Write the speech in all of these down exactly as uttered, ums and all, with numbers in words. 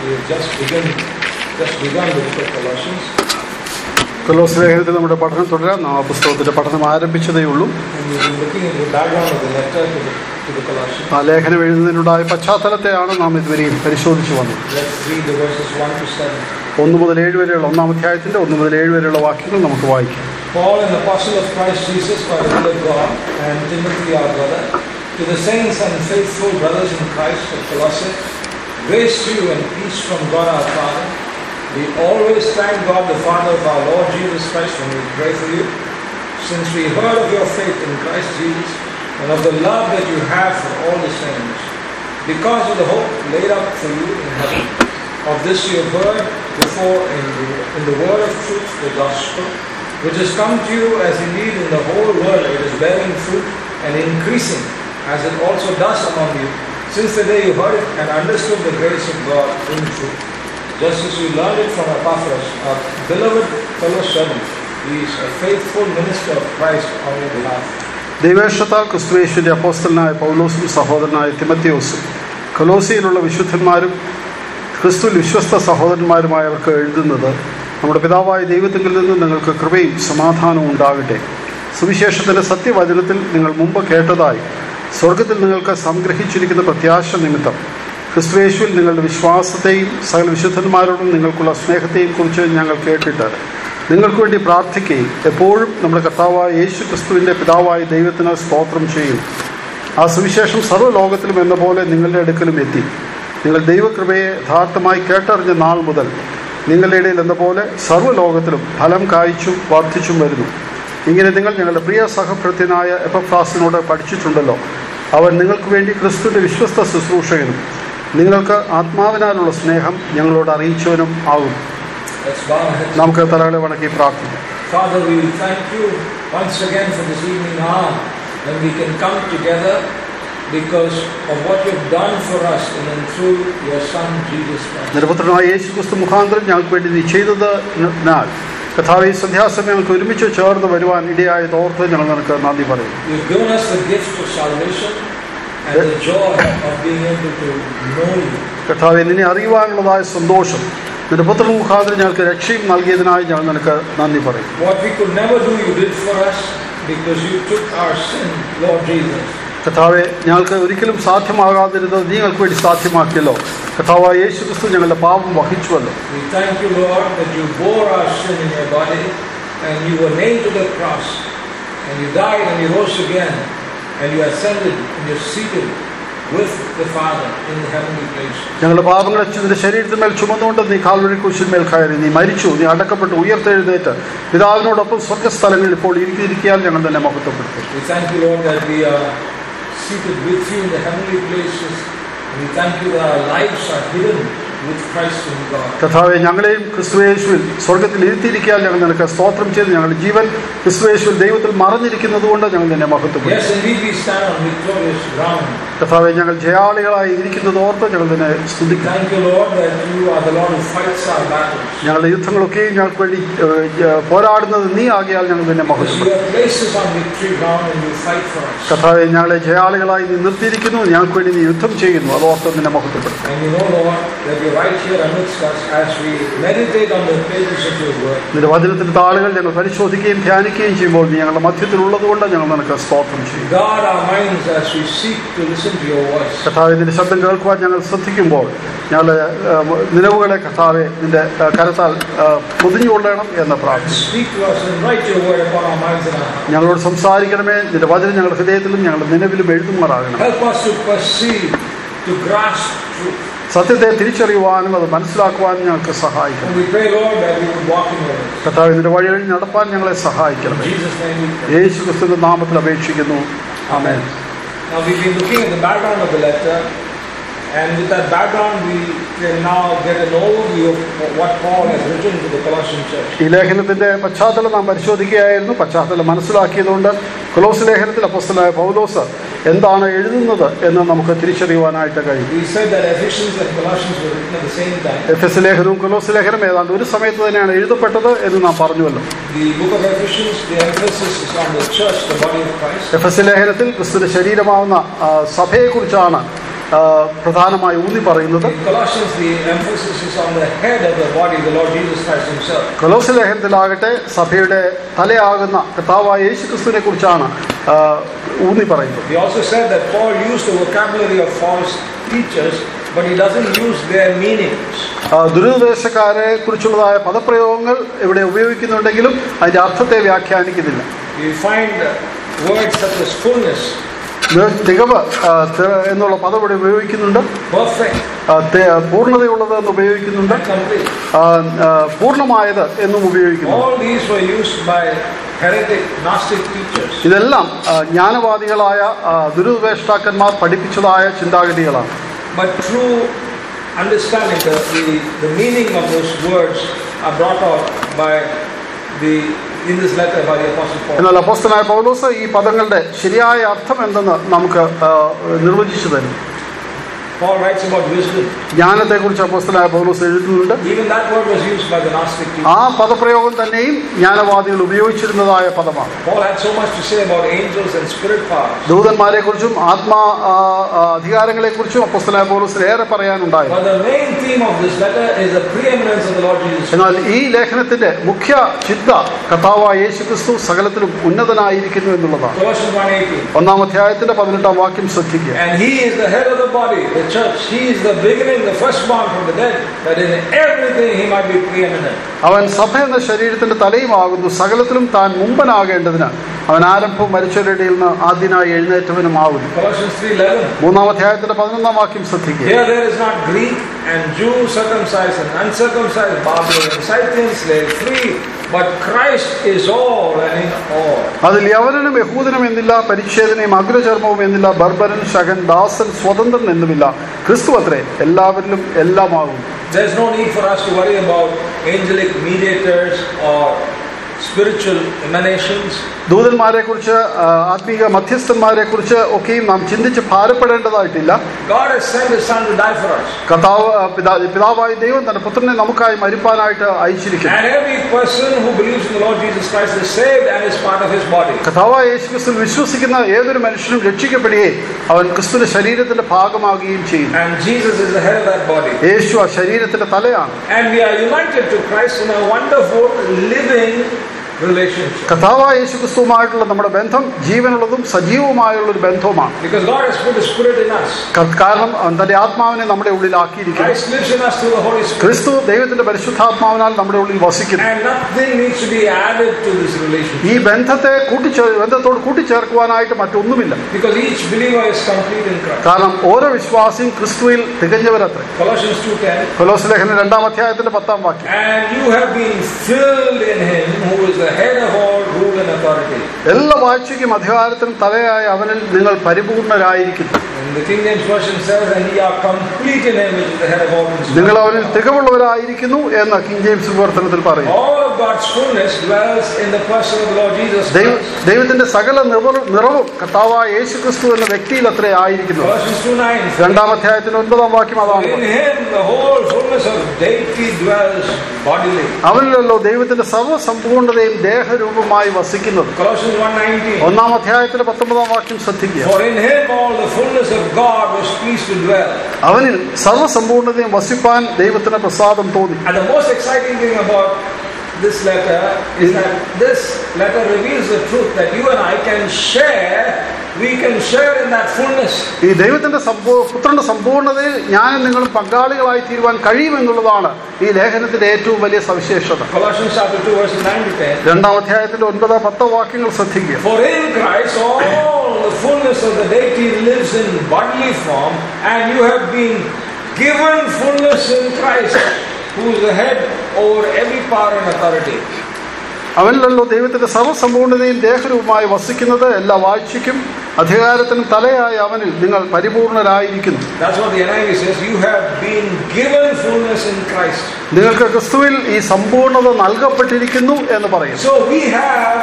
We have just begun, just begun the book of Colossians. കൊലോസ്യ ലേഖനത്തിൽ നമ്മുടെ പഠനം തുടരാം. നാം ആ പുസ്തകത്തിന്റെ പഠനം ആരംഭിച്ചതേ ഉള്ളൂ. ആ ലേഖനം എഴുതുന്നതിനുണ്ടായ പശ്ചാത്തലത്തെയാണ് നാം ഇതുവരെയും പരിശോധിച്ചു വന്നത്. ഒന്ന് മുതൽ ഏഴ് വരെയുള്ള ഒന്നാം അധ്യായത്തിന്റെ ഒന്ന് മുതൽ ഏഴ് വരെയുള്ള വാക്യങ്ങൾ നമുക്ക് വായിക്കാം. Paul, an apostle of Christ Jesus by the will of God, and Timothy our brother, to the saints and faithful brothers in Christ at Colossae, grace to you and peace from God our Father. We always thank God the Father of our Lord Jesus Christ when we pray for you, since we heard of your faith in Christ Jesus and of the love that you have for all the saints, because of the hope laid up for you in heaven. Of this you have heard before in the, in the word of truth, the gospel, which has come to you as indeed in the whole world it is bearing fruit and increasing, as it also does among you, since the day you heard it and understood the grace of God in truth. Just as you learned it from Epaphras, our beloved fellow servant, he is a faithful minister of Christ on your behalf. ദൈവേഷ്ടത്താൽ ക്രിസ്തുയേശുവിന്റെ അപ്പോസ്തലനായ പൗലോസും സഹോദരനായ തിമത്തിയോസും കൊലോസിയിലുള്ള വിശുദ്ധന്മാരും ക്രിസ്തുവിൽ വിശ്വസ്ത സഹോദരന്മാരുമായവർക്ക് എഴുതുന്നത്, നമ്മുടെ പിതാവായ ദൈവത്തിങ്കിൽ നിന്ന് നിങ്ങൾക്ക് കൃപയും സമാധാനവും ഉണ്ടാകട്ടെ. സുവിശേഷത്തിന്റെ സത്യവചനത്തിൽ നിങ്ങൾ മുമ്പ് കേട്ടതായി സ്വർഗത്തിൽ നിങ്ങൾക്ക് സംഗ്രഹിച്ചിരിക്കുന്ന പ്രത്യാശ നിമിത്തം ക്രിസ്തുയേശുവിൽ നിങ്ങളുടെ വിശ്വാസത്തെയും സകല വിശുദ്ധന്മാരോടും നിങ്ങൾക്കുള്ള സ്നേഹത്തെയും കുറിച്ച് ഞങ്ങൾ കേട്ടിട്ട് നിങ്ങൾക്ക് വേണ്ടി പ്രാർത്ഥിക്കുകയും എപ്പോഴും നമ്മുടെ കർത്താവായ യേശു ക്രിസ്തുവിൻ്റെ പിതാവായ ദൈവത്തിന് സ്തോത്രം ചെയ്യും. ആ സുവിശേഷം സർവ്വലോകത്തിലും എന്ന പോലെ നിങ്ങളുടെ അടുക്കലും എത്തി. നിങ്ങൾ ദൈവകൃപയെ യഥാർത്ഥമായി കേട്ടറിഞ്ഞ നാൾ മുതൽ നിങ്ങളുടെ ഇടയിൽ എന്ന പോലെ സർവ്വലോകത്തിലും ഫലം കായ്ച്ചും വർദ്ധിച്ചും വരുന്നു. ഇങ്ങനെ നിങ്ങൾ ഞങ്ങളുടെ പ്രിയ സഹഭൃത്യനായ എപ്പഫ്രാസിനോട് പഠിച്ചിട്ടുണ്ടല്ലോ. അവൻ നിങ്ങൾക്ക് വേണ്ടി ക്രിസ്തുവിൻ്റെ വിശ്വസ്ത ശുശ്രൂഷകനും നിങ്ങൾക്ക് ആത്മാവിനാലുള്ള സ്നേഹം ഞങ്ങളോട് അറിയിച്ചവനും ആകും. നമുക്ക് തലകളെ വണക്കി പ്രാർത്ഥിക്കാം. Father, we thank you once again for this evening hour when we can come together because of what you have done for us in and through your Son Jesus Christ. നിരപുത്രനായ യേശു ക്രിസ്തു മുഖാന്തരം ഞങ്ങൾക്ക് വേണ്ടി നീ ചെയ്തതിനാൽ കർത്താവേ, ഈ സന്ധ്യാസമയം ഞങ്ങൾക്ക് ഒരുമിച്ച് ചേർന്ന് വരുവാൻ ഇടയായത് ഓർത്ത് ഞങ്ങൾ നിനക്ക് നന്ദി പറയും. You have given us the gift of salvation and the joy of being able to know you. കർത്താവേ, നിന്നെ അറിയുവാനുള്ളതായ സന്തോഷം നിന്റെ പുത്രൻ മുഖാന്തരം ഞങ്ങൾക്ക് രക്ഷയും നൽകിയതിനായി ഞങ്ങൾ നിനക്ക് നന്ദി പറയും. What we could never do, you did for us because you took our sin, Lord Jesus. കർത്താവെ, ഞങ്ങൾക്ക് ഒരിക്കലും സാധ്യമാകാതിരുന്നത് നീ ഞങ്ങൾക്ക് വേണ്ടി സാധ്യമാക്കിയല്ലോ. കർത്താവായ യേശു ക്രിസ്തു ഞങ്ങളുടെ പാപം വഹിച്ചുവല്ലോ. We thank you, Lord, that you bore our sin in your body and you were nailed to the cross and you died and you rose again and you ascended and you're seated with the Father in the heavenly places. ഞങ്ങളുടെ പാപങ്ങളെ നിന്റെ ശരീരത്തിന്മേൽ ചുമന്നുകൊണ്ട് നീ Calvary ക്രൂശിന്മേൽ കയറി, നീ മരിച്ചു, നീ അടക്കപ്പെട്ട് ഉയർത്തെഴുന്നേറ്റ് പിതാവിനോടൊപ്പം സ്വർഗ്ഗസ്ഥലങ്ങളിൽ ഇപ്പോൾ ഇരിക്കിയിരിക്കാൻ ഞങ്ങൾ തന്നെ മഹത്വപ്പെടുത്തും. We thank you, Lord, that we are seated with you in the heavenly places. We thank you that our lives are hidden with Christ in God. കർത്താവേ, ഞങ്ങളെയും ക്രിസ്തുയേശുവിൽ സ്വർഗ്ഗത്തിൽ ഇരുത്തിയിരിക്കാൻ ഞങ്ങൾ നിനക്ക് സ്തോത്രം ചെയ്ത് ഞങ്ങളുടെ ജീവൻ ക്രിസ്തുയേശുവിൽ ദൈവത്തിൽ മറഞ്ഞിരിക്കുന്നത് കൊണ്ട് ഞങ്ങൾ നിന്നെ മഹത്വപ്പെടുത്തും. Yes, indeed we stand on victorious ground. കർത്താവേ, ഞങ്ങൾ ജയാളികളായി ഇരിക്കുന്നത് ഓർത്ത് ഞങ്ങൾ നിന്നെ സ്തുതിക്കും. Thank you, Lord, that you are the Lord who fights our battles. ഞങ്ങളുടെ യുദ്ധങ്ങളൊക്കെയും ഞങ്ങൾക്ക് വേണ്ടി പോരാടുന്നത് നീ ആകിയാൽ ഞങ്ങൾ നിന്നെ മഹത്വപ്പെടുത്തും. You have placed us on victory ground and you fight for us. കർത്താവേ, ഞങ്ങളെ ജയാളികളായി നീ നിർത്തിയിരിക്കുന്നു, ഞങ്ങൾക്ക് വേണ്ടി നീ യുദ്ധം ചെയ്യുന്നു, അത് ഓർത്ത് നിന്നെ മഹത്വപ്പെടുത്തും. And you know, Lord, that you right here amidst us as we meditate on the pages of your word. നിന്റെ വചനത്തിന്റെ താളുകൾ ഞങ്ങൾ പരിശോധിക്കുകയും ധ്യാനിക്കുകയും ചെയ്യുമ്പോൾ നീ ഞങ്ങളുടെ മധ്യത്തിലുള്ളത് കൊണ്ട് ഞങ്ങൾ നിനക്ക് സ്തോത്രം ചെയ്യും. Guard our minds as we seek to listen to your voice. കർത്താവേ, നിന്റെ ശബ്ദം കേൾക്കുവാൻ ഞങ്ങൾ ശ്രദ്ധിക്കുമ്പോൾ ഞങ്ങളുടെ നിലവുകളെ കർത്താവേ നിന്റെ കരത്താൽ പൊതിഞ്ഞുകൊള്ളണം എന്ന് പ്രാർത്ഥിക്കുന്നു. Speak to us and write your word upon our minds and our hearts. ഞങ്ങളോട് സംസാരിക്കണമേ, നിന്റെ വചനം ഞങ്ങളുടെ ഹൃദയത്തിലും ഞങ്ങളുടെ നിലവിലും എഴുതുമാറാകണം. Help us to perceive, to grasp truth. സത്യത്തെ തിരിച്ചറിയുവാനും അത് മനസ്സിലാക്കുവാനും ഞങ്ങൾക്ക് സഹായിക്കണം. And we pray, Lord, that we would walk in your ways. കർത്താവേ, നിന്റെ വഴികളിൽ നടപ്പാൻ ഞങ്ങളെ സഹായിക്കണം. In Jesus' name we pray. യേശു ക്രിസ്തുവിന്റെ നാമത്തിൽ അപേക്ഷിക്കുന്നു. ആമേൻ. Now we've been looking at the background of the letter, and with that background we can now get an overview of what Paul has written to the Colossian church. ഈ ലേഖനത്തിന്റെ പശ്ചാത്തലം നാം പരിശോധിക്കുകയായിരുന്നു. പശ്ചാത്തലം മനസ്സിലാക്കിയതുകൊണ്ട് കൊലോസ് ലേഖനത്തിൽ അപ്പോസ്തലനായ പൗലോസ് എന്താണ് എഴുതുന്നത് എന്ന് നമുക്ക് തിരിച്ചറിയുവാനായിട്ട് കഴിയും. We said that Ephesians and Colossians were written at the same time. എഫെസ് ലേഖനവും കൊലോസ് ലേഖനം ഏതാണ്ട് ഒരു സമയത്ത് തന്നെയാണ് എഴുതപ്പെട്ടത് എന്ന് നാം പറഞ്ഞുവല്ലോ. The book of Ephesians, the emphasis is on the church, the body of Christ. എഫെസ് ലേഖനത്തിൽ ക്രിസ്തുവിന്റെ ശരീരമാവുന്ന സഭയെക്കുറിച്ചാണ് പ്രധാനമായി ഊന്നി പറയുന്നത്. കൊലോസ്യ ലേഖനത്തിലാകട്ടെ സഭയുടെ തലയാകുന്ന കർത്താവായ യേശു ക്രിസ്തുവിനെ കുറിച്ചാണ് ഊന്നി പറയുന്നത്. But he doesn't use their meanings. ദുരുപദേശക്കാരെ കുറിച്ചുള്ളതായ പദപ്രയോഗങ്ങൾ ഇവിടെ ഉപയോഗിക്കുന്നുണ്ടെങ്കിലും അതിന്റെ അർത്ഥത്തെ വ്യാഖ്യാനിക്കുന്നില്ല. You find words such as fullness. തികവ് എന്നുള്ള പദം ഇവിടെ ഉപയോഗിക്കുന്നുണ്ട്. പൂർണ്ണതയുള്ളത് എന്ന് ഉപയോഗിക്കുന്നുണ്ട്. പൂർണ്ണമായത് എന്നും ഉപയോഗിക്കുന്നു. All these were used by heretic Gnostic teachers. ഇതെല്ലാം ജ്ഞാനവാദികളായ ദുരുപദേഷ്ടാക്കന്മാർ പഠിപ്പിച്ചതായ ചിന്താഗതികളാണ്. But true understanding, the, the, the meaning of those words are brought out by the in this letter by the Apostle Paul. എന്നാൽ അപ്പോസ്തലനായ പൗലോസ് ഈ പദങ്ങളുടെ ശരിയായ അർത്ഥം എന്തെന്ന് നമുക്ക് നിർവചിച്ചു തരും. Paul writes about wisdom. ജ്ഞാനത്തെ കുറിച്ച് അപ്പോസ്തലനായ പൗലോസ് എഴുതുന്നുണ്ട്. Even that word was used by the Gnostic teachers. ആ പദപ്രയോഗം തന്നെയും ജ്ഞാനവാദികൾ ഉപയോഗിച്ചിരുന്നതായ പദമാണ്. Paul had so much to say about angels and spirit powers. ദൂതന്മാരെ കുറിച്ചും ആത്മാ അധികാരങ്ങളെ കുറിച്ചും അപ്പോസ്തലനായ പൗലോസിന് ഏറെ പറയാനുണ്ടായിരുന്നു. But the main theme of this letter is the preeminence of the Lord Jesus. എന്നാൽ ഈ ലേഖനത്തിന്റെ മുഖ്യ ചിന്ത കർത്താവായ യേശുക്രിസ്തു സകലത്തിലും ഉന്നതനായിരിക്കുന്നു എന്നുള്ളതാണ്. Colossians one eighteen. ഒന്നാം അധ്യായത്തിന്റെ പതിനെട്ടാം വാക്യം ശ്രദ്ധിക്കുക. And he is the head of the body, the church. He is the beginning, the firstborn from the dead, that in everything he might be preeminent. അവൻ സഭ എന്ന ശരീരത്തിന്റെ തലയുമാകുന്നു, സകലത്തിലും താൻ മുമ്പനാകേണ്ടതിന് അവൻ ആരംഭവും മരിച്ചവരുടെ ഇടയിൽ നിന്ന് ആദ്യനായി എഴുന്നേറ്റവനുമാകുന്നു. Colossians three eleven. മൂന്നാം അധ്യായത്തിന്റെ പതിനൊന്നാം വാക്യം ശ്രദ്ധിക്കുക. Here there is not Greek and Jew, circumcised and uncircumcised, barbarian, Scythian, slave, free, but Christ is all and in all. അതിൽ യവനനും യഹൂദനും എന്നില്ല, പരിച്ഛേദനയും അഗ്രചർമ്മവും എന്നില്ല, ബർബരൻ, ശകൻ, ദാസൻ, സ്വതന്ത്രൻ എന്നുമില്ല, ക്രിസ്തു അത്രേ എല്ലാവരിലും എല്ലാമാകുന്നു. There is no need for us to worry about angelic mediators or spiritual emanations. ദൂതന്മാരെ കുറിച്ച്, ആത്മീക മധ്യസ്ഥന്മാരെ കുറിച്ച് ഒക്കെയും നാം ചിന്തിച്ച് ഭാരപ്പെടേണ്ടതായിട്ടില്ല. God has sent his son to die for us. കർത്താവ് പിതാവായ ദൈവം തന്റെ പുത്രനെ നമുക്കായി മരിപ്പാനായിട്ട് അയച്ചിരിക്കുന്നു. And every person who believes in the Lord Jesus Christ is saved and is part of his body. കർത്താവായ യേശുക്രിസ്തുവിൽ വിശ്വസിക്കുന്ന ഏതൊരു മനുഷ്യനും രക്ഷിക്കപ്പെടുകയും അവൻ ക്രിസ്തുവിന്റെ ശരീരത്തിന്റെ ഭാഗമാകുകയും ചെയ്യും. And Jesus is the head of that body. യേശു ആ ശരീരത്തിന്റെ തലയാണ്. And we are united to Christ in a wonderful living relationship. കർത്താവായ യേശുക്രിസ്തുവുമായിട്ടുള്ള നമ്മുടെ ബന്ധം ജീവനുള്ളതും സജീവവുമായുള്ള ഒരു ബന്ധവുമാണ്. Because God has put his spirit in us. കാരണം തന്റെ ആത്മാവിനെ നമ്മുടെ ഉള്ളിൽ ആക്കിയിരിക്കുന്നു. Christ lives in us through the Holy Spirit. ക്രിസ്തു ദൈവത്തിന്റെ പരിശുദ്ധാത്മാവിനാൽ നമ്മുടെ ഉള്ളിൽ വസിക്കുന്നു. And nothing needs to be added to this relationship. ഈ ബന്ധത്തെ കൂട്ടിച്ചേ ബന്ധത്തോട് കൂട്ടിച്ചേർക്കുവാനായിട്ട് മറ്റൊന്നുമില്ല. Because each believer is complete in Christ. കാരണം ഓരോ വിശ്വാസിയും ക്രിസ്തുവിൽ തികഞ്ഞവരത്രേ. Colossians two ten. കൊലോസ്യ ലേഖനം രണ്ടാം അധ്യായത്തിന്റെ പത്താം വാക്യം. And you have been filled in him who is the head of all rule and authority. എല്ലാ വാഴ്ചയ്ക്കും അധികാരത്തിനും തലയായ അവനിൽ നിങ്ങൾ പരിപൂർണരായിരിക്കുന്നു. And the King James version says, and ye are complete in him, which is the head of all things. നിങ്ങൾ അവനിൽ തികവുള്ളവരായിരിക്കുന്നു എന്ന് king James വിവർത്തനത്തിൽ പറയുന്നു. All of God's fullness dwells in the person of the Lord Jesus Christ. ദൈവത്തിന്റെ സകല നിറവും കർത്താവായ യേശുക്രിസ്തു എന്ന വ്യക്തിയിൽ അത്രേ ആയിരിക്കുന്നു. Colossians two nine. രണ്ടാം അധ്യായത്തിന്റെ ഒൻപതാം വാക്യം അതാണ്. In him the whole fullness of deity dwells bodily. അവനിലല്ലോ ദൈവത്തിന്റെ സർവ്വസമ്പൂർണ്ണതയും ദേഹരൂപമായി വസിക്കുന്നത്. Colossians one nineteen. ഒന്നാം അധ്യായത്തിന്റെ പത്തൊമ്പതാം വാക്യം ശ്രദ്ധിക്കുക. For in him all the fullness of God was pleased to dwell. അവനിൽ സർവ്വസമ്പൂർണ്ണതയും വസിപ്പാൻ ദൈവത്തിന് പ്രസാദം തോന്നി. And the most exciting thing about this letter is that this letter reveals the truth that you and I can share, we can share in that fullness. ഈ ദൈവത്തിന്റെ പുത്രന്റെ സമ്പൂർണ്ണതയിൽ ഞാനും നിങ്ങളും പങ്കാളികളായി തീരുവാൻ കഴിയുമെന്നുള്ളതാണ് ഈ ലേഖനത്തിന്റെ ഏറ്റവും വലിയ സവിശേഷത. Colossians chapter two verses nine to ten. രണ്ടാം അധ്യായത്തിന്റെ ഒൻപത് പത്ത് വാക്യങ്ങൾ ശ്രദ്ധിക്കുക. For in Christ all the fullness of the deity lives in bodily form, and you have been given fullness in Christ, who is the head over every power and authority. അവനിലല്ലോ ദൈവത്തിന്റെ സർവ്വസമ്പൂർണ്ണതയും ദേഹരൂപമായി വസിക്കുന്നത്. എല്ലാ വാഴ്ചയ്ക്കും അധികാരത്തിനും തലയായ അവനിൽ നിങ്ങൾ പരിപൂർണരായിരിക്കുന്നു. That's what the N I V says. You have been given fullness in Christ. നിങ്ങൾക്ക് ക്രിസ്തുവിൽ ഈ സമ്പൂർണ്ണത നൽകപ്പെട്ടിരിക്കുന്നു എന്ന് പറയും. So we have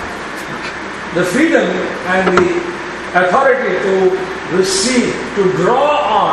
the freedom and the authority to receive, to draw on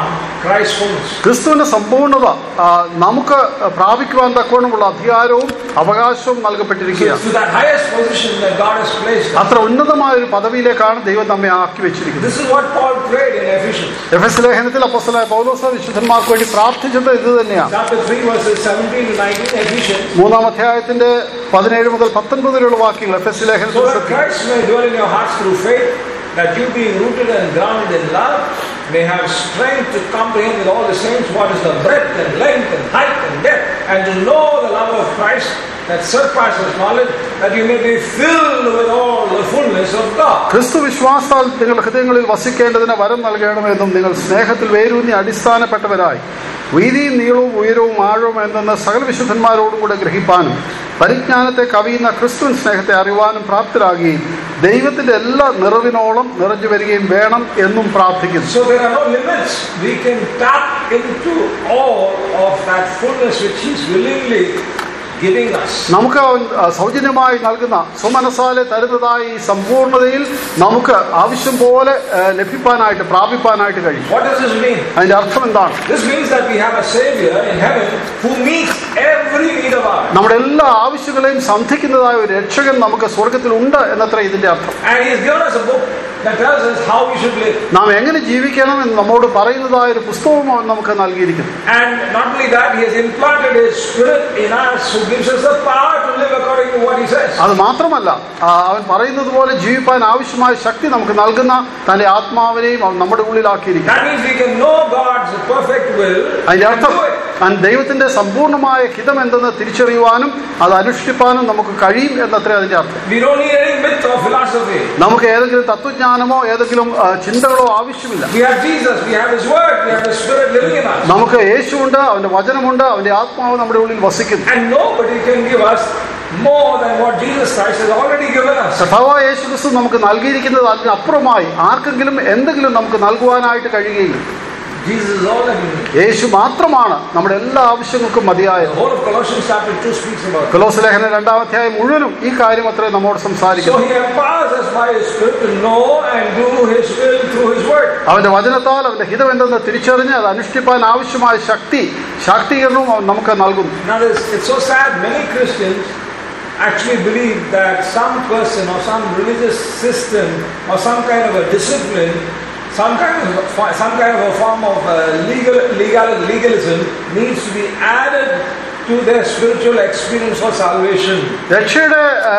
Christ's fullness. ക്രിസ്തുവിന്റെ സമ്പൂർണ്ണത നമുക്ക് പ്രാപിക്കുവാൻ തക്കവണ്ണമുള്ള അധികാരവും അവകാശവും നൽകപ്പെട്ടിരിക്കുകയാണ്. So, to that highest position that God has placed us. അത്ര ഉന്നതമായ ഒരു പദവിയിലേക്കാണ് ദൈവം നമ്മെ ആക്കി വെച്ചിരിക്കുന്നത്. This is what Paul prayed in Ephesians. എഫെസ്യ ലേഖനത്തിൽ അപ്പോസ്തലനായ പൗലോസ് വിശുദ്ധന്മാർക്ക് വേണ്ടി പ്രാർത്ഥിച്ചത് ഇത് തന്നെയാണ്. Chapter three verses seventeen to nineteen, Ephesians. മൂന്നാം അധ്യായത്തിന്റെ പതിനേഴ് മുതൽ പത്തൊൻപത് വരെയുള്ള വാക്യങ്ങൾ എഫെസ്യ ലേഖനത്തിൽ. So that Christ may dwell in your hearts through faith, that you being rooted and grounded in love may have strength to comprehend with all the saints what is the breadth and length and height and depth, and to know the love of Christ that surpasses knowledge, that you may be filled with all the fullness of God. ക്രിസ്തു വിശ്വാസത്താൽ നിങ്ങളുടെ ഹൃദയങ്ങളിൽ വസിക്കേണ്ടതിന് വരം നൽകണമെന്നും നിങ്ങൾ സ്നേഹത്തിൽ വേരൂന്നി അടിസ്ഥാനപ്പെട്ടവരായി വീതിയും നീളവും ഉയരവും ആഴവും എന്തെന്ന് സകല വിശുദ്ധന്മാരോടും കൂടെ ഗ്രഹിപ്പാനും പരിജ്ഞാനത്തെ കവിയുന്ന ക്രിസ്തുവിൻ സ്നേഹത്തെ അറിവാനും പ്രാപ്തരാകുകയും ദൈവത്തിന്റെ എല്ലാ നിറവിനോളം നിറഞ്ഞു വരികയും വേണം എന്നും പ്രാർത്ഥിക്കുന്നു. So there are no limits. We can tap into all of that fullness which He is willingly giving us. നമുക്ക് അവൻ സൗജന്യമായി നൽകുന്ന സ്വമനസാലെ തരുന്നതായി ഈ സമ്പൂർണ്ണതയിൽ നമുക്ക് ആവശ്യം പോലെ ലഭിക്കാനായിട്ട് പ്രാപിപ്പാനായിട്ട് കഴിയും. What does this mean? അതിന്റെ അർത്ഥം എന്താണ്? This means that we have a Savior in heaven who meets every need of ours. നമ്മുടെ എല്ലാ ആവശ്യങ്ങളെയും സന്ധിക്കുന്നതായ ഒരു രക്ഷകൻ നമുക്ക് സ്വർഗത്തിൽ ഉണ്ട് എന്നത്ര ഇതിന്റെ അർത്ഥം. And He has given us a book that tells us how we should live. നാം എങ്ങനെ ജീവിക്കണം എന്ന് നമ്മോട് പറയുന്നതായ ഒരു പുസ്തകവും അവൻ നമുക്ക് നൽകിയിരിക്കുന്നു. And not only that, He has implanted His Spirit in us, who gives us the power to live according to what He says. അത് മാത്രമല്ല, അവൻ പറയുന്നത് പോലെ ജീവിപ്പാൻ ആവശ്യമായ ശക്തി നമുക്ക് നൽകുന്ന തന്റെ ആത്മാവിനെയും അവൻ നമ്മുടെ ഉള്ളിലാക്കിയിരിക്കുന്നു. That means we can know God's perfect will അതിന്റെ and അർത്ഥം do it. ദൈവത്തിന്റെ സമ്പൂർണ്ണമായ ഹിതം എന്തെന്ന് തിരിച്ചറിയുവാനും അത് അനുഷ്ഠിപ്പാനും നമുക്ക് കഴിയും എന്നത്ര അതിന്റെ അർത്ഥം. We don't need any myth or philosophy. നമുക്ക് ഏതെങ്കിലും തത്വജ്ഞാനമോ ഏതെങ്കിലും ചിന്തകളോ ആവശ്യമില്ല. We have Jesus, we have His Word, we have His Spirit living in us. നമുക്ക് യേശുവുണ്ട്, അവന്റെ വചനമുണ്ട്, അവന്റെ ആത്മാവ് നമ്മുടെ ഉള്ളിൽ വസിക്കുന്നു. And nobody can give us more than what Jesus Christ has already given us. കർത്താവായ യേശുക്രിസ്തു നമുക്ക് നൽകിയിരിക്കുന്നത് അതിനപ്പുറമായി ആർക്കെങ്കിലും എന്തെങ്കിലും നമുക്ക് നൽകുവാനായിട്ട് കഴിയുകയില്ല. Jesus is all that we need. യേശു മാത്രമാണ് നമ്മുടെ എല്ലാ ആവശ്യങ്ങൾക്കും മതിയായത്. The whole of Colossians chapter two speaks about it. കൊലോസ്യ ലേഖനം രണ്ടാം അധ്യായം മുഴുവനും ഈ കാര്യം അത്രേ നമ്മോട് സംസാരിക്കുന്നു. So He empowers us by His Spirit to know and do His will through His Word. അവന്റെ വചനത്താൽ അവന്റെ ഹിതം എന്തെന്ന് തിരിച്ചറിഞ്ഞ് അത് അനുഷ്ഠിപ്പാൻ ആവശ്യമായ ശക്തി ശാക്തീകരണവും അവൻ നമുക്ക് നൽകുന്നു. Now it's so sad, many Christians actually believe that some person or some religious system or some kind of a discipline, some kind of some kind of a form of uh, legal legal legalism needs to be added to their spiritual experience for salvation. രക്ഷയുടെ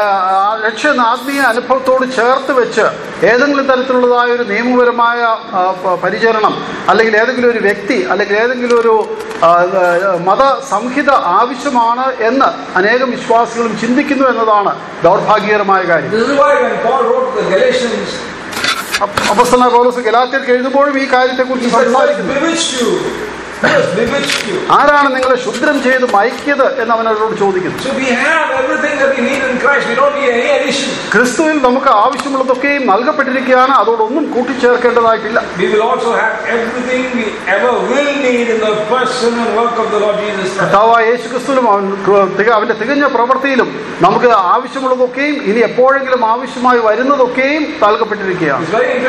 രക്ഷ ആത്മീയ അനുഭവത്തോട് ചേർത്ത് വെച്ച് ഏതെങ്കിലും തരത്തിലുള്ളതായ ഒരു നിയമപരമായ പരിചരണം അല്ലെങ്കിൽ ഏതെങ്കിലും ഒരു വ്യക്തി അല്ലെങ്കിൽ ഏതെങ്കിലും ഒരു മത സംഹിത ആവശ്യമാണ് എന്ന് അനേകം വിശ്വാസികളും ചിന്തിക്കുന്നു എന്നതാണ് ദൗർഭാഗ്യകരമായ കാര്യം. This is why when Paul wrote the Galatians, അപ്പോസ്തലനായ പൗലോസ് ഗലാത്യർക്ക് എഴുതുമ്പോഴും ഈ കാര്യത്തെക്കുറിച്ച് സംസാരിക്കുന്നു. ആരാണ് നിങ്ങളെ ശുദ്രം ചെയ്ത് മയക്കിയത് എന്ന് അവൻ അവരോട് ചോദിക്കുന്നു. ക്രിസ്തുവിൽ നമുക്ക് ആവശ്യമുള്ളതൊക്കെയും നൽകപ്പെട്ടിരിക്കുകയാണ്, അതോടൊന്നും കൂട്ടിച്ചേർക്കേണ്ടതായിട്ടില്ല. കർത്താവായ യേശു ക്രിസ്തുവിലും അവന്റെ തികഞ്ഞ പ്രവൃത്തിയിലും നമുക്ക് ആവശ്യമുള്ളതൊക്കെയും ഇനി എപ്പോഴെങ്കിലും ആവശ്യമായി വരുന്നതൊക്കെയും നൽകപ്പെട്ടിരിക്കുകയാണ്.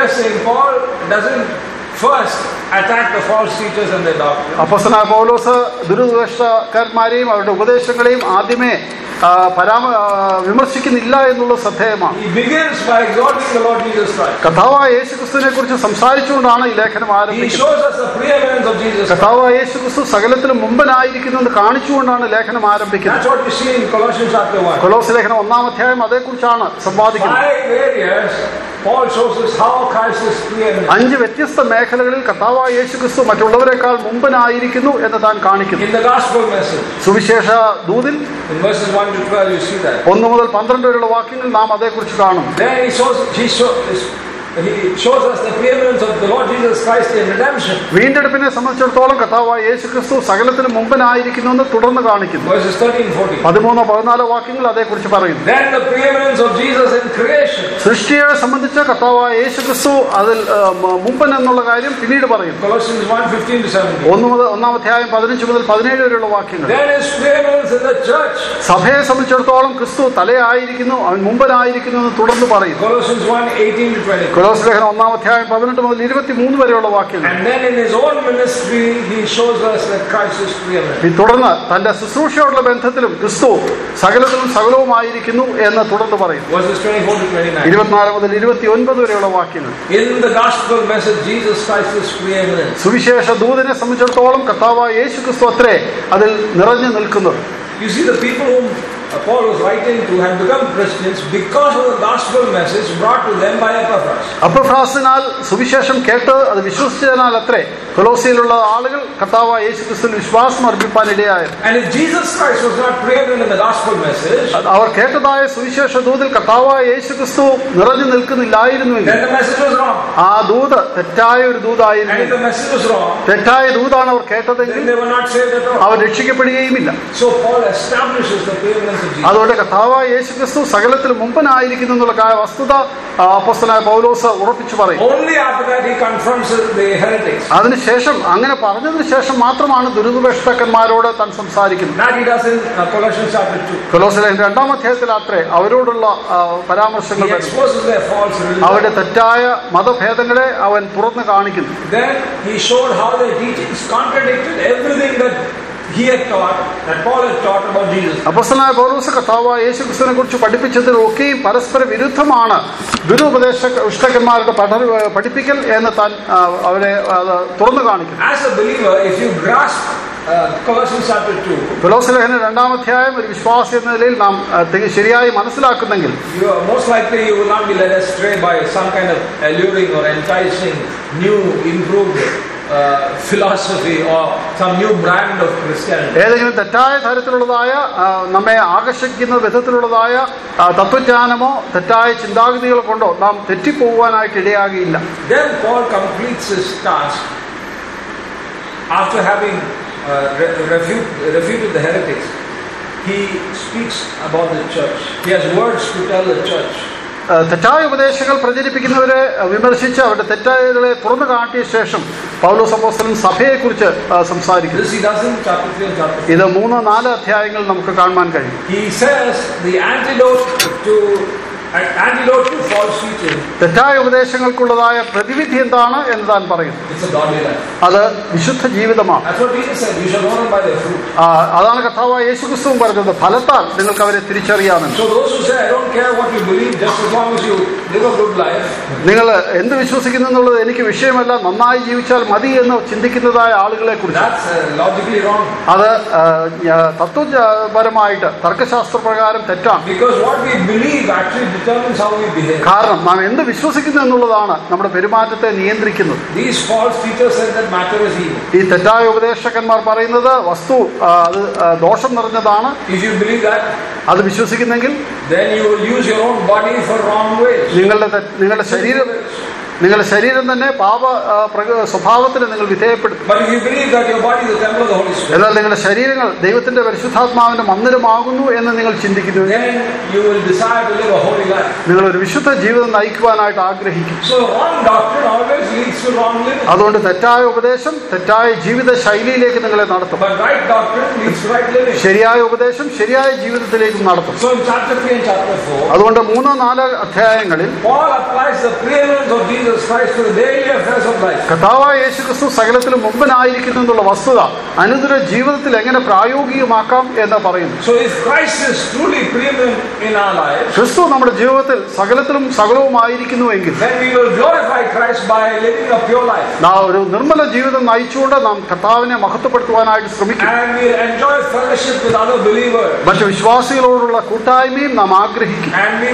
First, attack the false teachers and their doctrine. അപ്പോസ്തലനായ പൗലോസ് ദുരുപദേശക്കാരെയും അവരുടെ ഉപദേശങ്ങളെയും ആദ്യമേ പരാമ വിമർശിക്കുന്നില്ല എന്നുള്ളത് ശ്രദ്ധേയമാണ്. He begins by exalting the Lord Jesus Christ. കർത്താവായ യേശുക്രിസ്തുവിനെ കുറിച്ച് സംസാരിച്ചുകൊണ്ടാണ് ഈ ലേഖനം ആരംഭിക്കുന്നത്. He shows us the preeminence of Jesus. കർത്താവായ യേശുക്രിസ്തു സകലത്തിലും മുമ്പനായിരിക്കുന്നു എന്ന് കാണിച്ചുകൊണ്ടാണ് ലേഖനം ആരംഭിക്കുന്നത്. That's what we see in Colossians chapter one. കൊലോസ്യ ലേഖനം ഒന്നാം അധ്യായം അതേക്കുറിച്ചാണ് സംവാദിക്കുന്നത്. Five areas Paul shows us how Christ is preeminent. അഞ്ച് വ്യത്യസ്ത മേഖലകളിൽ കർത്താവായ യേശുക്രിസ്തു മറ്റുള്ളവരെക്കാൾ മുമ്പനായിരിക്കുന്നു എന്ന് താൻ കാണിക്കുന്നു. In the gospel message, സുവിശേഷ ദൂതിൽ in verses one to twelve you see that. ഒന്ന് മുതൽ പന്ത്രണ്ട് വരെയുള്ള വാക്യങ്ങൾ നാം അതേക്കുറിച്ച് കാണും. Then he shows he shows He shows us the preeminence of the Lord Jesus Christ in redemption. വീണ്ടെടുപ്പിനെ സംബന്ധിച്ചിടത്തോളം കർത്താവായ യേശുക്രിസ്തു സകലത്തിനും മുമ്പനായിരിക്കുന്നു എന്ന് തുടർന്ന് കാണിക്കുന്നു. Verses thirteen fourteen. പതിമൂന്നോ പതിനാലോ വാക്യങ്ങൾ അതേക്കുറിച്ച് പറയുന്നു. Then the preeminence of Jesus in creation. സൃഷ്ടിയെ സംബന്ധിച്ച കർത്താവായ യേശുക്രിസ്തു അതിൽ മുമ്പൻ എന്നുള്ള കാര്യം പിന്നീട് പറയുന്നു. Colossians one fifteen to seventeen. ഒന്ന് മുതൽ ഒന്നാം അധ്യായം പതിനഞ്ച് മുതൽ പതിനേഴ് വരെയുള്ള വാക്യങ്ങൾ. Then his preeminence in the church. സഭയെ സംബന്ധിച്ചിടത്തോളം ക്രിസ്തു തലയായിരിക്കുന്നു, അവൻ മുമ്പനായിരിക്കുന്നു എന്ന് തുടർന്ന് പറയുന്നു. Colossians one eighteen to twenty. കൊലോസ് ലേഖനം ഒന്നാം അധ്യായം പതിനെട്ട് മുതൽ ഇരുപത്തിമൂന്ന് വരെയുള്ള വാക്യങ്ങൾ. And then in his own ministry he shows us that Christ is preeminent. തുടർന്ന് തന്റെ ശുശ്രൂഷയോടുള്ള ബന്ധത്തിലും ക്രിസ്തു സകലത്തിലും സകലവുമായിരിക്കുന്നു എന്ന് തുടർന്ന് പറയും. Verses twenty-four to twenty-nine. ഇരുപത്തിനാല് മുതൽ ഇരുപത്തിയൊൻപത് വരെയുള്ള വാക്യങ്ങൾ. In the gospel message Jesus Christ is preeminent. സുവിശേഷ ദൂതനെ സംബന്ധിച്ചിടത്തോളം കർത്താവായ യേശു ക്രിസ്തു അത്രേ അതിൽ നിറഞ്ഞു നിൽക്കുന്നത്. You see, the people whom Paul was writing to had become Christians because of the gospel message brought to them by Epaphras. എപ്പഫ്രാസിനാൽ സുവിശേഷം കേട്ട് അത് വിശ്വസിച്ചതിനാൽ അത്രേ കൊലോസിയിലുള്ള ആളുകൾ കർത്താവായ യേശു ക്രിസ്തുവിൽ വിശ്വാസം അർപ്പിപ്പാൻ ഇടയായത്. And if Jesus Christ was not preeminent in the gospel message, അവർ കേട്ടതായ സുവിശേഷ ദൂതിൽ കർത്താവായ യേശു ക്രിസ്തു നിറഞ്ഞു നിൽക്കുന്നില്ലായിരുന്നുവെങ്കിൽ then the message was wrong. ആ ദൂത് തെറ്റായ ഒരു ദൂതായിരുന്നു. And if the message was wrong, തെറ്റായ ദൂതാണ് അവർ കേട്ടതെങ്കിൽ then they were not saved at all. Our രക്ഷിക്കപ്പെടുകയുമില്ല. So Paul establishes the preeminence of Jesus. അതുകൊണ്ട് കർത്താവായ യേശു ക്രിസ്തു സകലത്തിൽ മുമ്പനായിരിക്കുന്നു എന്നുള്ള വസ്തുത അപ്പോസ്തലനായ പൗലോസ് ഉറപ്പിച്ചു പറയും. Only after that he confronts the heretics. അതിനുശേഷം അങ്ങനെ പറഞ്ഞതിന് ശേഷം മാത്രമാണ് ദുരുപദേഷ്ടാക്കന്മാരോട് താൻ സംസാരിക്കുന്നത്. That he does in Colossians chapter two. കൊലോസ്യർ രണ്ടാം അധ്യായത്തിലാത്രേ അവരോടുള്ള പരാമർശങ്ങൾ. He exposes their false religion. അവരുടെ തെറ്റായ മതഭേദങ്ങളെ അവൻ തുറന്നു കാണിക്കുന്നു. Then he showed how their teachings contradicted everything that he had taught, that Paul had taught about Jesus. അപ്പോസ്തലനായ പൗലോസ് കർത്താവായ യേശു ക്രിസ്തുവിനെ കുറിച്ച് പഠിപ്പിച്ചതിലൊക്കെയും പരസ്പര വിരുദ്ധമാണ് ദുരുപദേഷ്ടാക്കന്മാരുടെ പഠിപ്പിക്കൽ എന്ന് താൻ അവരെ തുറന്നു കാണിക്കുന്നു. As a believer, if you grasp uh, Colossians chapter two, കൊലോസ്യ ലേഖനം രണ്ടാം അധ്യായം ഒരു വിശ്വാസി എന്ന നിലയിൽ നാം ശരിയായി മനസ്സിലാക്കുന്നെങ്കിൽ, you are most likely you will not be led astray by some kind of alluring or enticing new improved Uh, philosophy or some new brand of Christianity. ഏതെങ്കിലും തെറ്റായ തരത്തിലുള്ളതായ നമ്മെ ആകർഷിക്കുന്ന വിധത്തിലുള്ളതായ തത്വജ്ഞാനമോ തെറ്റായ ചിന്താഗതികൾ കൊണ്ടോ നാം തെറ്റിപ്പോവാനായിട്ട് ഇടയാകില്ല. Then Paul completes his task after having uh, refute, refuted the heretics. He speaks about the church. He has words to tell the church. തെറ്റായ ഉപദേശങ്ങൾ പ്രചരിപ്പിക്കുന്നവരെ വിമർശിച്ച് അവരുടെ തെറ്റായകളെ തുറന്നു കാട്ടിയ ശേഷം പൗലോസ് അപ്പോസ്തലൻ സഭയെക്കുറിച്ച് സംസാരിക്കുന്നു. ഇത് മൂന്ന് നാല് അധ്യായങ്ങൾ നമുക്ക് കാണുവാൻ കഴിയും. He says the antidote to antidote to false teaching. തെറ്റായ ഉപദേശങ്ങൾക്കുള്ളതായ പ്രതിവിധി എന്താണ് എന്ന് താൻ പറയുന്നു. It's a godly life. അത് വിശുദ്ധ ജീവിതമാണ്. That's what Jesus said. You shall know them by their fruit. അതാണ് കർത്താവായ യേശുക്രിസ്തുവും പറഞ്ഞത്, ഫലത്താൽ നിങ്ങൾക്ക് അവരെ തിരിച്ചറിയാമെന്ന്. So those who say I don't care what you believe, just as long as you live a good life. നിങ്ങൾ എന്ത് വിശ്വസിക്കുന്നു എന്നുള്ളത് എനിക്ക് വിഷയമല്ല, നന്നായി ജീവിച്ചാൽ മതി എന്ന് ചിന്തിക്കുന്നതായ ആളുകളെ കുറിച്ച്. That's logically wrong. അത് തത്വപരമായിട്ട് തർക്കശാസ്ത്രപ്രകാരം തെറ്റാണ്. Because what we believe actually determines how we behave. കാരണം നാം എന്ത് വിശ്വസിക്കുന്നു എന്നുള്ളതാണ് നമ്മുടെ പെരുമാറ്റത്തെ നിയന്ത്രിക്കുന്നത്. These false teachers said that matter is evil. ഈ തെറ്റായ ഉപദേശകന്മാർ പറയുന്നത് വസ്തു അത് ദോഷം നിറഞ്ഞതാണ്. If you believe that, അത് വിശ്വസിക്കുന്നെങ്കിൽ then you will use your own body for wrong ways. നിങ്ങളുടെ നിങ്ങളുടെ ശരീരം നിങ്ങളുടെ ശരീരം തന്നെ പാപ സ്വഭാവത്തിന് നിങ്ങൾ വിധേയപ്പെടുത്തും. എന്നാൽ നിങ്ങളുടെ ശരീരങ്ങൾ ദൈവത്തിന്റെ പരിശുദ്ധാത്മാവിന്റെ മന്ദിരമാകുന്നു എന്ന് നിങ്ങൾ ചിന്തിക്കുന്നു. നിങ്ങൾ ഒരു വിശുദ്ധ ജീവിതം നയിക്കുവാനായിട്ട് ആഗ്രഹിക്കും. അതുകൊണ്ട് തെറ്റായ ഉപദേശം തെറ്റായ ജീവിത ശൈലിയിലേക്ക് നിങ്ങളെ നടത്തും. ശരിയായ ഉപദേശം ശരിയായ ജീവിതത്തിലേക്ക് നടത്തും. അതുകൊണ്ട് മൂന്നോ നാലോ അധ്യായങ്ങളിൽ കർത്താവായ യേശുക്രിസ്തു സകലത്തിലും മുമ്പനായിരിക്കുന്നു എന്നുള്ള വസ്തുത അനുദിന ജീവിതത്തിൽ എങ്ങനെ പ്രായോഗികമാക്കാം എന്ന് പറയുന്നു. ക്രിസ്തു നമ്മുടെ ജീവിതത്തിൽ സകലത്തിലും സകലവുമായിരിക്കുന്നുവെങ്കിൽ നാം ഒരു നിർമ്മല ജീവിതം നയിച്ചുകൊണ്ട് നാം കർത്താവിനെ മഹത്വപ്പെടുത്തുവാനായിട്ട് ശ്രമിക്കും. മറ്റു വിശ്വാസികളോടുള്ള കൂട്ടായ്മയും നാം ആഗ്രഹിക്കും.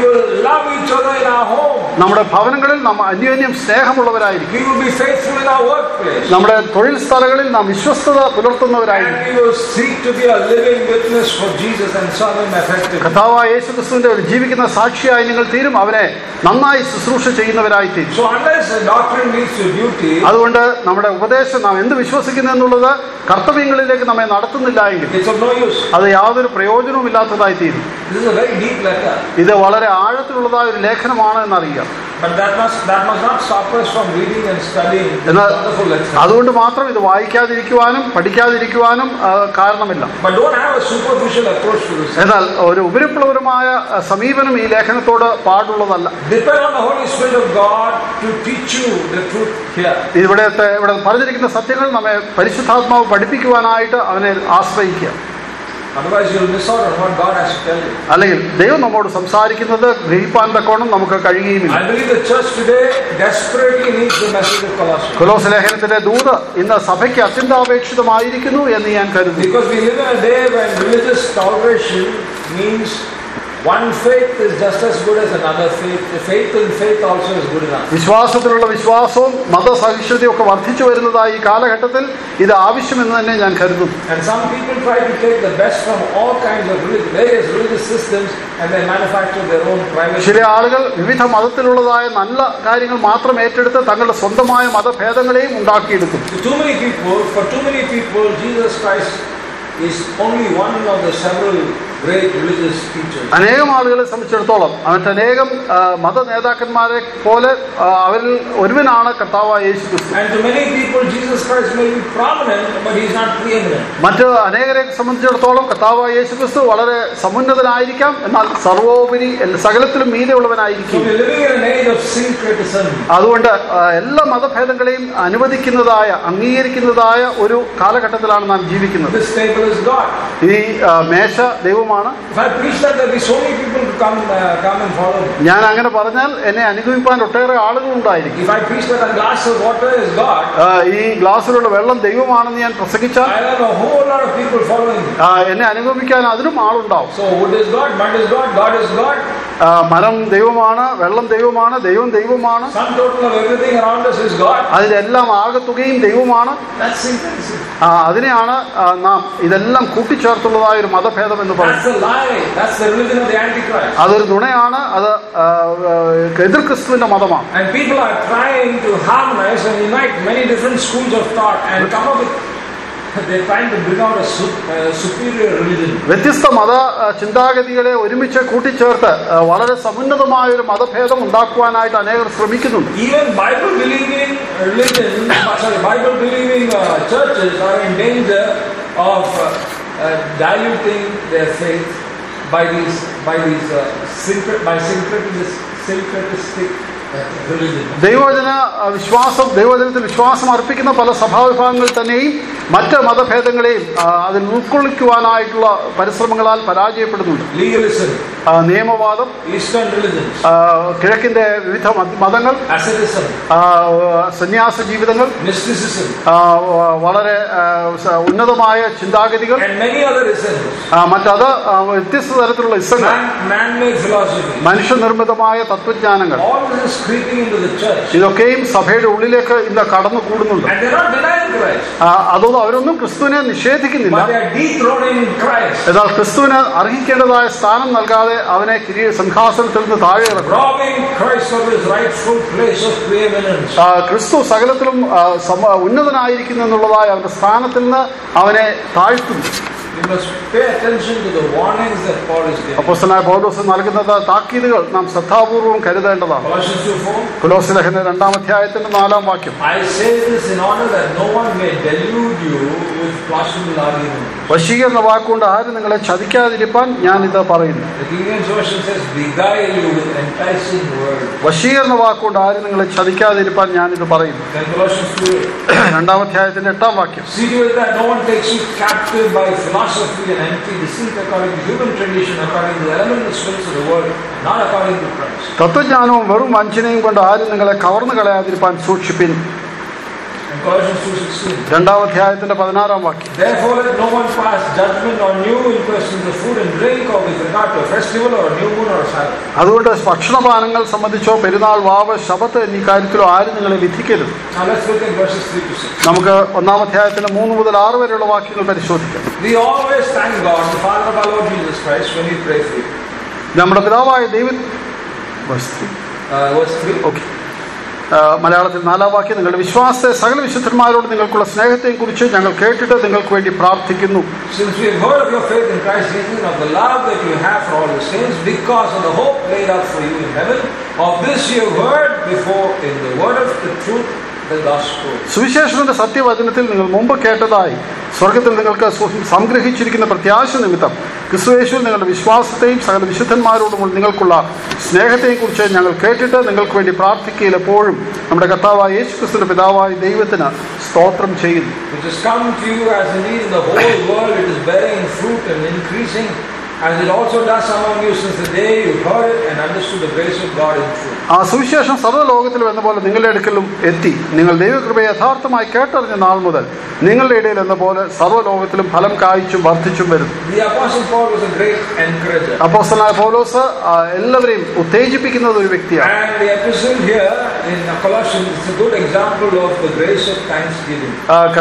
നമ്മുടെ ഭവനങ്ങളിൽ നാം അന്യോന്യം സ്നേഹമുള്ളവരായിരിക്കും. നമ്മുടെ തൊഴിൽ സ്ഥലങ്ങളിൽ നാം വിശ്വസ്തത പുലർത്തുന്നവരായിരിക്കും. കർത്താവായ യേശുക്രിസ്തുവിന്റെ ഒരു ജീവിക്കുന്ന സാക്ഷിയായി നിങ്ങൾ തീരും. അവനെ നന്നായി ശുശ്രൂഷ ചെയ്യുന്നവരായി തീരും. അതുകൊണ്ട് നമ്മുടെ ഉപദേശം നാം എന്ത് വിശ്വസിക്കുന്നു എന്നുള്ളത് കർത്തവ്യങ്ങളിലേക്ക് നമ്മെ നടത്തുന്നില്ല എങ്കിൽ അത് യാതൊരു പ്രയോജനവും ഇല്ലാത്തതായി തീരും. ഇത് വളരെ ആഴത്തിലുള്ളതായ ഒരു ലേഖനമാണ് എന്നറിയാം. But that must that must not stop us from reading and studying this എന്നാൽ wonderful lesson. അതുകൊണ്ട് മാത്രം ഇത് വായിക്കാതിരിക്കുവാനും പഠിക്കാതിരിക്കുവാനും ആ, കാരണമില്ല. But don't have a superficial approach to this. എന്നാൽ ഒരു ഉപരിപ്ലവരമായ സമീപനം ഈ ലേഖനത്തോട് പാടുള്ളതല്ല. Depend on the Holy Spirit of God to teach you the truth here. ഇവിടത്തെ ഇവിടെ പറഞ്ഞിരിക്കുന്ന സത്യങ്ങൾ നമ്മെ പരിശുദ്ധാത്മാവ് പഠിപ്പിക്കുവാനായിട്ട് അവനെ ആശ്രയിക്കുക. Otherwise you will miss out on what God has to tell you. അല്ലെങ്കിൽ ദൈവം നമ്മോട് സംസാരിക്കുന്നത് ഗ്രഹിപ്പാൻ തക്കോണം നമുക്ക് കഴിയുകയുമില്ല. I believe the church today desperately needs the message of Colossians. കൊലോസ്യ ലേഖനത്തിന്റെ ദൂത് ഇന്ന് സഭയ്ക്ക് അത്യന്താപേക്ഷിതമായിരിക്കുന്നു എന്ന് ഞാൻ കരുതുന്നു. Because we live in a day when religious toleration means one faith is just as good as another faith. The faith in faith also is good enough. വിശ്വാസത്തിലുള്ള വിശ്വാസവും മതസഹിഷ്ണുതയും ഒക്കെ വർദ്ധിച്ചു വരുന്നതായി ഈ കാലഘട്ടത്തിൽ ഇത് ആവശ്യമെന്ന് തന്നെ ഞാൻ കരുതുന്നു. And some people try to take the best from all kinds of religion, various religious systems, and they manufacture their own private. ചില ആളുകൾ വിവിധ മതത്തിലുള്ളതായ നല്ല കാര്യങ്ങൾ മാത്രം ഏറ്റെടുത്ത് തങ്ങളുടെ സ്വന്തമായ മതഭേദങ്ങളെയും ഉണ്ടാക്കിയെടുക്കും. Too many people, for too many people, Jesus Christ is only one of the several great religious teachers. അനേകം ആളുകളെ സംബന്ധിച്ചിടത്തോളം മറ്റനേകം മത നേതാക്കന്മാരെ പോലെ അവരിൽ ഒരുവനാണ് കർത്താവായ യേശു ക്രിസ്തു. And to many people Jesus Christ may be prominent, but he is not preeminent. മറ്റ് അനേകരെ സംബന്ധിച്ചിടത്തോളം കർത്താവായ യേശു ക്രിസ്തു വളരെ സമുന്നതനായിരിക്കാം, എന്നാൽ സർവോപരി സകലത്തിലും മീതെയുള്ളവനായിരിക്കും. So we are living in an age of syncretism. അതുകൊണ്ട് എല്ലാ മതഭേദങ്ങളെയും അനുവദിക്കുന്നതായ അംഗീകരിക്കുന്നതായ ഒരു കാലഘട്ടത്തിലാണ് നാം ജീവിക്കുന്നത്. This table is God. ഈ മേശ ദൈവമാണ്. If I preach that, there will be so many people to come uh, come and follow me. ഞാൻ അങ്ങനെ പറഞ്ഞാൽ എന്നെ അനുഗമിക്കാൻ ഒട്ടേറെ ആളുകൾ ഉണ്ടായിരിക്കും. If I preach that a glass of water is God, ഈ ഗ്ലാസ്സിലുള്ള വെള്ളം ദൈവമാണെന്ന് ഞാൻ പ്രസംഗിച്ചാൽ I have a whole lot of people following me. എന്നെ അനുഗമിക്കാൻ അതിനും ആളുണ്ടാവും. So wood is God, mud is God, God is God. മരം ദൈവമാണ്, വെള്ളം ദൈവമാണ്, ദൈവം ദൈവമാണ്. Sum total of everything around us is God. അതിലെല്ലാം ആകത്തുകയും ദൈവമാണ്. That's syncretism. അതിനെയാണ് നാം ഇതെല്ലാം കൂട്ടിച്ചേർത്തുള്ളതായ ഒരു മതഭേദം എന്ന് പറയുന്നത്. That's a lie. That's the religion of the Antichrist. അതൊരു നുണയാണ്. അത് എതിർ ക്രിസ്തുവിന്റെ മതമാണ്. And people are trying to harmonize and unite many different schools of thought and come up with. They're trying to bring out a superior religion. വ്യത്യസ്ത മത ചിന്താഗതികളെ ഒരുമിച്ച് കൂട്ടിച്ചേർത്ത് വളരെ സമുന്നതമായ ഒരു മതഭേദം ഉണ്ടാക്കുവാനായിട്ട് അനേകർ ശ്രമിക്കുന്നുണ്ട്. Even Bible believing religion, sorry, Bible believing uh, churches are in danger of uh, uh, diluting their faith by these by these uh, syncret by syncretistic syncretistic ദൈവവചന വിശ്വാസം ദൈവവചനത്തിൽ വിശ്വാസം അർപ്പിക്കുന്ന പല സഭാവിഭാഗങ്ങൾ തന്നെയും മറ്റ് മതഭേദങ്ങളെയും അതിൽ ഉൾക്കൊള്ളിക്കുവാനായിട്ടുള്ള പരിശ്രമങ്ങളാൽ പരാജയപ്പെടുന്നുണ്ട്. നിയമവാദം, കിഴക്കിന്റെ വിവിധ മതങ്ങൾ, സന്യാസ ജീവിതങ്ങൾ, വളരെ ഉന്നതമായ ചിന്താഗതികൾ, മറ്റത് വ്യത്യസ്ത തരത്തിലുള്ള ഇസങ്ങൾ, മനുഷ്യനിർമ്മിതമായ തത്വജ്ഞാനങ്ങൾ, ഇതൊക്കെയും സഭയുടെ ഉള്ളിലേക്ക് ഇന്ന് കടന്നു കൂടുന്നുണ്ട്. അതൊന്നും അവരൊന്നും ക്രിസ്തുവിനെ നിഷേധിക്കുന്നില്ല. എന്നാൽ ക്രിസ്തുവിന് അർഹിക്കേണ്ടതായ സ്ഥാനം നൽകാതെ അവനെ സിംഹാസനത്തിൽ നിന്ന് താഴെ ഇറക്കും. ക്രിസ്തു സകലത്തിലും ഉന്നതനായിരിക്കുന്നു എന്നുള്ളതായ അവന്റെ സ്ഥാനത്തിൽ നിന്ന് അവനെ താഴ്ത്തുന്നു. അപ്പോസ്തലനായ പൗലോസ് നൽകുന്ന താക്കീതുകൾ നാം ശ്രദ്ധാപൂർവം കരുതേണ്ടതാണ്. കൊലോസ്യ ലേഖനം രണ്ടാം അധ്യായത്തിന്റെ നാലാം വാക്യം. വശീകരണ വാക്കുകൊണ്ട് ആരും നിങ്ങളെ ചതിക്കാതിരിപ്പാൻ ഞാൻ ഇത് പറയുന്നു. വശീകരണ വാക്കുകൊണ്ട് ആരും നിങ്ങളെ ചതിക്കാതിരിപ്പാൻ ഞാൻ ഇത് പറയുന്നു. രണ്ടാം അധ്യായത്തിന്റെ എട്ടാം വാക്യം. Philosophy and empty deceit according to human tradition, according to the elemental spirits of the world, not according to Christ. തത്വജ്ഞാനവും വെറും വഞ്ചനയും കൊണ്ട് ആരും നിങ്ങളെ കവർന്നു കളയാതിരിപ്പാൻ സൂക്ഷിപ്പിൻ. രണ്ടാം അധ്യായത്തിന്റെ പതിനാറാം വാക്യം. Therefore let no one pass judgment on you in questions of food and drink, or with regard to a festival or a new moon or a Sabbath. അതുകൊണ്ട് ഭക്ഷണപാനങ്ങൾ സംബന്ധിച്ചോ പെരുന്നാൾ, വാവ്, ശബത്ത് എന്നീ കാര്യത്തിലോ ആരും നിങ്ങളെ വിധിക്കരുത്. Now let's look at verses three to six. നമുക്ക് ഒന്നാം അധ്യായത്തിന്റെ മൂന്ന് മുതൽ ആറ് വരെയുള്ള വാക്യങ്ങൾ പരിശോധിക്കാം. We always thank God, the Father of our Lord Jesus Christ, when we pray for you. നമ്മുടെ പിതാവായ ദൈവം verse three. Uh, verse three. Okay. മലയാളത്തിൽ നാലാം വാക്യം. നിങ്ങളുടെ വിശ്വാസത്തെ സകല വിശുദ്ധന്മാരോട് നിങ്ങൾക്കുള്ള സ്നേഹത്തെയും കുറിച്ച് ഞങ്ങൾ കേട്ടിട്ട് നിങ്ങൾക്ക് വേണ്ടി പ്രാർത്ഥിക്കുന്നു. Since we have heard of your faith in Christ Jesus and of the love that you have for all the saints, because of the hope laid up for you in heaven, Of this you have heard before in the word of the truth, the gospel. സുവിശേഷത്തിന്റെ സത്യവചനത്തിൽ നിങ്ങൾ മുമ്പ് കേട്ടതായി സ്വർഗത്തിൽ നിങ്ങൾക്ക് സംഗ്രഹിച്ചിരിക്കുന്ന പ്രത്യാശ നിമിത്തം ക്രിസ്തുയേശുവിൽ നിങ്ങളുടെ വിശ്വാസത്തെയും സകല വിശുദ്ധന്മാരോടും നിങ്ങൾക്കുള്ള സ്നേഹത്തെയും കുറിച്ച് ഞങ്ങൾ കേട്ടിട്ട് നിങ്ങൾക്ക് വേണ്ടി പ്രാർത്ഥിക്കുകയിൽ എപ്പോഴും നമ്മുടെ കർത്താവായ യേശു ക്രിസ്തുവിന്റെ പിതാവായ ദൈവത്തിന് സ്തോത്രം ചെയ്യുന്നു. Which has come to you as indeed in the whole world it is bearing fruit and increasing, as it also does among you since the day you heard it and understood the grace of God in truth. ആ സുവിശേഷം സർവ്വലോകത്തിലും എന്ന പോലെ നിങ്ങളുടെ അടുക്കലും എത്തി. നിങ്ങൾ ദൈവകൃപയെ യഥാർത്ഥമായി കേട്ടറിഞ്ഞ നാൾ മുതൽ നിങ്ങളുടെ ഇടയിൽ എന്ന പോലെ സർവ്വലോകത്തിലും ഫലം കായ്ച്ചും വർദ്ധിച്ചും വരുന്നു. The Apostle Paul was a great encourager. അപ്പോസ്തലനായ പൗലോസ് എല്ലാവരെയും ഉത്തേജിപ്പിക്കുന്ന ഒരു വ്യക്തിയാണ്. And the epistle here in Colossians is a good example of the grace of thanksgiving.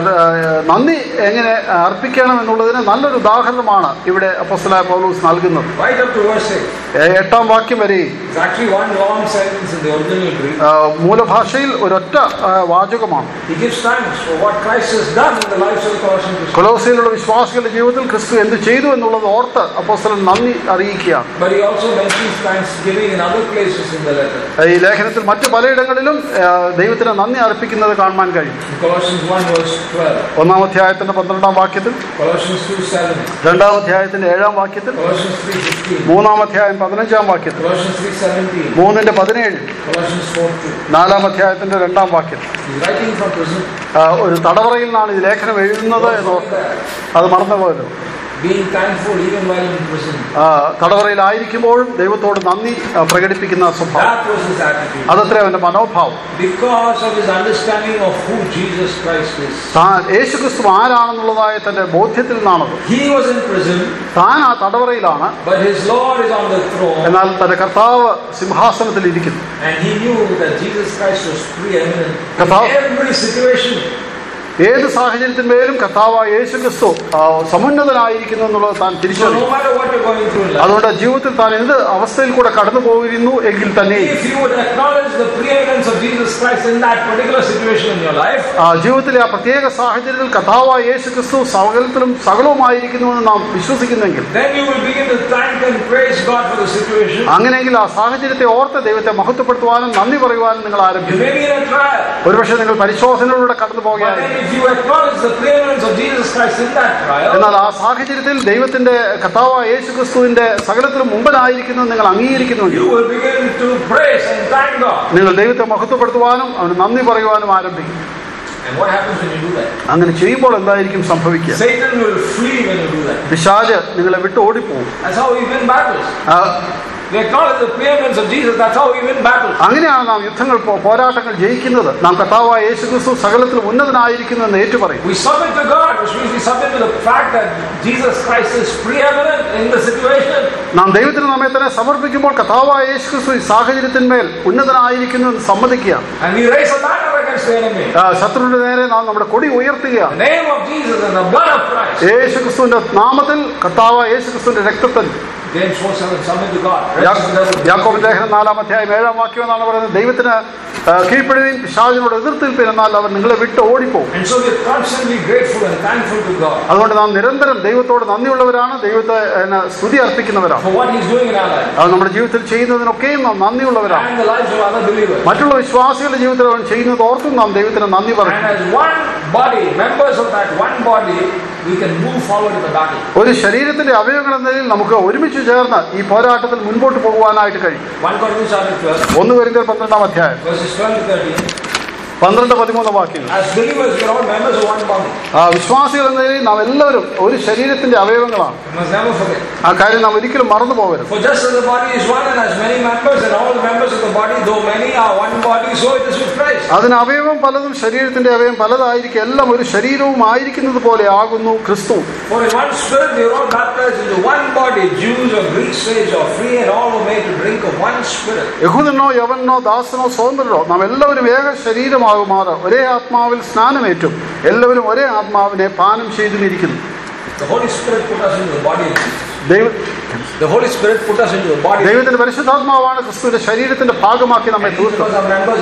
നന്ദി എങ്ങനെ അർപ്പിക്കണം എന്നുള്ളതിന് നല്ലൊരു ഉദാഹരണമാണ് ഇവിടെ അപ്പോസ്തലനായ പൗലോസ് നൽകുന്നത്. Right up to verse eight. എട്ടാം വാക്യം വരെ. It's actually one long sentence in the original Greek. മൂലഭാഷയിൽ ഒരൊറ്റ വാചകമാണ്. He gives thanks for what Christ has done in the lives of the Colossian Christians. കൊലോസ്യയിലുള്ള വിശ്വാസികളുടെ ജീവിതത്തിൽ ക്രിസ്തു എന്ത് ചെയ്തു എന്നുള്ളത് ഓർത്ത് അപ്പോസ്തലൻ നന്ദി അറിയിക്കുകയാണ്. But he also mentions thanksgiving in other places in the letter. ഈ ലേഖനത്തിൽ മറ്റു പലയിടങ്ങളിലും ദൈവത്തിന് നന്ദി അർപ്പിക്കുന്നത് കാണാൻ കഴിയും. Colossians one verse twelve. ഒന്നാം അധ്യായത്തിന്റെ പന്ത്രണ്ടാം വാക്യത്തിൽ. Colossians two seven. രണ്ടാം അധ്യായത്തിന്റെ ഏഴാം വാക്യത്തിൽ. Colossians three fifteen. മൂന്നാം അധ്യായം പതിനഞ്ചാം വാക്യത്തിൽ. Colossians three seventeen. മൂന്നിന്റെ പതിനേഴ്. Colossians four two. നാലാം അധ്യായത്തിന്റെ രണ്ടാം വാക്യം. He's writing from prison. ഒരു തടവറയിൽ നിന്നാണ് ഈ ലേഖനം എഴുതുന്നത് എന്ന് അത് മറന്നുപോയല്ലോ. Being thankful even while in prison. തടവറയിലായിരിക്കുമ്പോഴും ദൈവത്തോട് നന്ദി പ്രകടിപ്പിക്കുന്ന സ്വഭാവം. That was his attitude. അതത്ര അവന്റെ മനോഭാവം. Because of his understanding of who Jesus Christ is. താൻ യേശുക്രിസ്തു ആരാണെന്നുള്ളതായ തന്റെ ബോധ്യത്തിൽ നിന്നാണത്. He was in prison. താൻ ആ തടവറയിലാണ്. But his Lord is on the throne. എന്നാൽ തന്റെ കർത്താവ് സിംഹാസനത്തിൽ ഇരിക്കുന്നു. And he knew that Jesus Christ was preeminent in every situation. ഏത് സാഹചര്യത്തിന്മേലും കർത്താവായ യേശുക്രിസ്തു സമുന്നതനായിരിക്കുന്നു എന്നുള്ളത് താൻ തിരിച്ചറിഞ്ഞു. അതുകൊണ്ട് ജീവിതത്തിൽ താൻ എന്ത് അവസ്ഥയിൽ കൂടെ കടന്നു പോയിരുന്നു എങ്കിൽ തന്നെ ജീവിതത്തിലെ ആ പ്രത്യേക സാഹചര്യത്തിൽ കർത്താവായ യേശുക്രിസ്തു സകലത്തിലും സകലവുമായിരിക്കുന്നു എന്ന് നാം വിശ്വസിക്കുന്നെങ്കിൽ അങ്ങനെയെങ്കിൽ ആ സാഹചര്യത്തെ ഓർത്ത് ദൈവത്തെ മഹത്വപ്പെടുത്തുവാനും നന്ദി പറയുവാനും നിങ്ങൾ ആരംഭിക്കും. ഒരുപക്ഷെ നിങ്ങൾ പരിശോധനയിലൂടെ കടന്നു പോകുകയായിരിക്കും. എന്നാൽ ആ സാഹചര്യത്തിൽ ദൈവത്തിന്റെ കർത്താവായ യേശുക്രിസ്തുവിന്റെ സകലത്തിലും മുമ്പനായിരിക്കുന്നു നിങ്ങൾ അംഗീകരിക്കുന്നുവെങ്കിൽ നിങ്ങൾ ദൈവത്തെ മഹത്വപ്പെടുത്തുവാനും അവന് നന്ദി പറയുവാനും ആരംഭിക്കും. അങ്ങനെ ചെയ്യുമ്പോൾ എന്തായിരിക്കും സംഭവിക്കുക? പിശാച് നിങ്ങളെ വിട്ട് ഓടിപ്പോകും. അങ്ങനെയാണ് നാം യുദ്ധങ്ങൾ പോരാട്ടങ്ങൾ ജയിക്കുന്നത്. നാം കർത്താവായ യേശുക്രിസ്തു സകലത്തിലും ഉന്നതനായിരിക്കുന്നു എന്ന് ഏറ്റുപറയും. നാം ദൈവത്തിന് നമ്മെ തന്നെ സമർപ്പിക്കുമ്പോൾ കർത്താവായ യേശുക്രിസ്തു ഈ സാഹചര്യത്തിന്മേൽ ഉന്നതനായിരിക്കുന്നു എന്ന് സമ്മതിക്കുകയാണ്. ശത്രുവിന്റെ നേരെ നാം നമ്മുടെ കൊടി ഉയർത്തുകയാണ്. യേശുക്രിസ്തുവിന്റെ നാമത്തിൽ കർത്താവായ യേശുക്രിസ്തുവിന്റെ രക്തത്തിൽ. യാക്കോബ് ലേഖനം നാലാം അധ്യായം ഏഴാം വാക്യം എന്നാണ് പറയുന്നത്, ദൈവത്തിന് കീഴ്പ്പെടുകയും പിശാചിനോട് എതിർത്തിരിപ്പിൻ, എന്നാൽ അവർ നിങ്ങളെ വിട്ട് ഓടിപ്പോകും. അതുകൊണ്ട് നാം നിരന്തരം ദൈവത്തോട് നന്ദിയുള്ളവരാണ്, ദൈവത്തെ സ്തുതി അർപ്പിക്കുന്നവരാണ്. അത് നമ്മുടെ ജീവിതത്തിൽ ചെയ്യുന്നതിനൊക്കെയും നാം നന്ദിയുള്ളവരാണ്. മറ്റുള്ള വിശ്വാസികളുടെ ജീവിതത്തിൽ അവൻ ചെയ്യുന്നത് ഓർത്തും നാം ദൈവത്തിന് നന്ദി പറയും. ഒരു ശരീരത്തിന്റെ അവയവങ്ങൾ എന്ന നിലയിൽ നമുക്ക് ഒരുമിച്ച് ചേർന്ന് ഈ പോരാട്ടത്തിൽ മുൻപോട്ട് പോകുവാനായിട്ട് കഴിയും. ഒന്ന് കൊരിന്ത്യർ പന്ത്രണ്ടാം അധ്യായം പന്ത്രണ്ട് പതിമൂന്ന് വാക്യങ്ങൾ. ആ വിശ്വാസികൾ എന്ന നിലയിൽ നാം എല്ലാവരും ഒരു ശരീരത്തിന്റെ അവയവങ്ങളാണ്. ആ കാര്യം നാം ഒരിക്കലും മറന്നു പോകരുത്. അതിന് അവയവം പലതും ശരീരത്തിന്റെ അവയവം പലതായിരിക്കും, എല്ലാം ഒരു ശരീരവും ആയിരിക്കുന്നത് പോലെ ആകുന്നു ക്രിസ്തു. യഹൂദനോ യവനോ ദാസനോ സ്വതന്ത്രനോ നാം എല്ലാവരും ഏക ശരീരമാകുമാറ് ഒരേ ആത്മാവിൽ സ്നാനമേറ്റും എല്ലാവരും ഒരേ ആത്മാവിനെ പാനം ചെയ്തിരിക്കുന്നു. ദൈവത്തിന്റെ പരിശുദ്ധാത്മാവാണ് ക്രിസ്തുവിന്റെ ശരീരത്തിന്റെ ഭാഗമാക്കി നമ്മെ തീർത്തത്.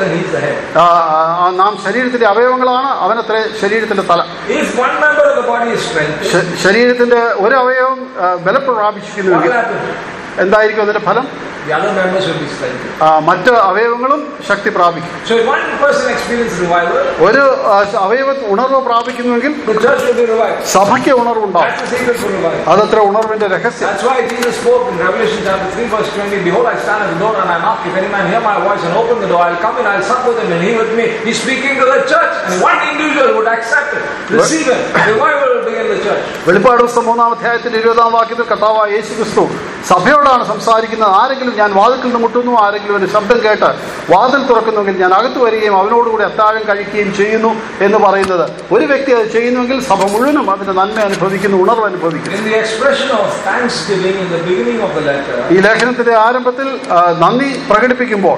നാം ശരീരത്തിന്റെ അവയവങ്ങളാണ്, അവനത്ര ശരീരത്തിന്റെ തല. ശരീരത്തിന്റെ ഒരു അവയവം ബലപ്രാപിച്ചിരിക്കുന്നുവെങ്കിൽ എന്തായിരിക്കും അതിന്റെ ഫലം? The other members will be strengthened. മറ്റ് അവയവങ്ങളും ശക്തി പ്രാപിക്കും. So if one person experiences revival, ഒരു അവയവ ഉണർവ് പ്രാപിക്കുന്നുവെങ്കിൽ the church will be revived. സഭയ്ക്ക് ഉണർവുണ്ടാവും. That's the secret for revival. അതത്ര ഉണർവിന്റെ രഹസ്യം. That's why Jesus spoke in Revelation chapter three verse twenty, behold, I stand at the door and I knock. If any man hear my voice and open the door, I'll come in, I'll sup with him and he with me. He's speaking to the church, and one individual would accept it, receive it. Revival will begin in the church. വെളിപ്പാട് പുസ്തകം മൂന്നാം അധ്യായത്തിന്റെ ഇരുപതാം വാക്യത്തിൽ കർത്താവായ യേശു ക്രിസ്തു സഭയോടാണ് സംസാരിക്കുന്നത്. ആരെങ്കിലും ഞാൻ വാതിൽക്കൽ നിന്ന് മുട്ടുന്നു, ആരെങ്കിലും ഒരു ശബ്ദം കേട്ട് വാതിൽ തുറക്കുന്നുവെങ്കിൽ ഞാൻ അകത്ത് വരികയും അവനോടുകൂടി അത്താഴം കഴിക്കുകയും ചെയ്യുന്നു എന്ന് പറയുന്നത്. ഒരു വ്യക്തി അത് ചെയ്യുന്നുവെങ്കിൽ സഭ മുഴുവനും അതിന്റെ നന്മ അനുഭവിക്കുന്നു, ഉണർവ് അനുഭവിക്കുന്നു. ഈ ലേഖനത്തിന്റെ ആരംഭത്തിൽ നന്ദി പ്രകടിപ്പിക്കുമ്പോൾ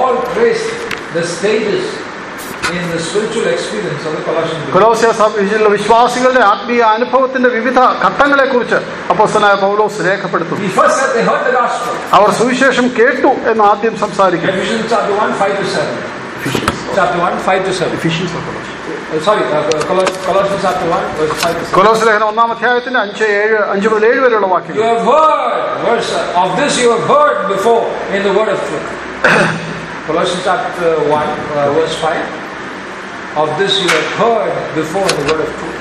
in the spiritual experience of the Colossian believers. കൊലോസ്യ സഭയിലെ വിശ്വാസികളുടെ ആത്മീയ അനുഭവത്തിന്റെ വിവിധ ഘട്ടങ്ങളെ കുറിച്ച് അപ്പോസ്തലനായ പൗലോസ് രേഖപ്പെടുത്തുന്നു. He first said they heard the gospel. അവർ സുവിശേഷം കേട്ടു എന്ന് ആദ്യം സംസാരിക്കുന്നു. Ephesians chapter one five to seven. Chapter one five to seven. Ephesians or Colossians? Uh, sorry, uh, Colossians chapter one verse five to seven. കൊലോസ്യ ലേഖനം ഒന്നാം അധ്യായത്തിന്റെ അഞ്ച് ഏഴ് അഞ്ച് മുതൽ ഏഴ് വരെയുള്ള വാക്യങ്ങൾ. You have heard, verse of this you have heard before in the word of truth. Colossians chapter one uh, verse five. Of this you have heard before in the word of truth.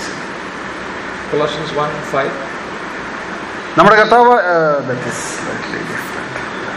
Colossians one five. നമ്മുടെ കർത്താവ് that is slightly different.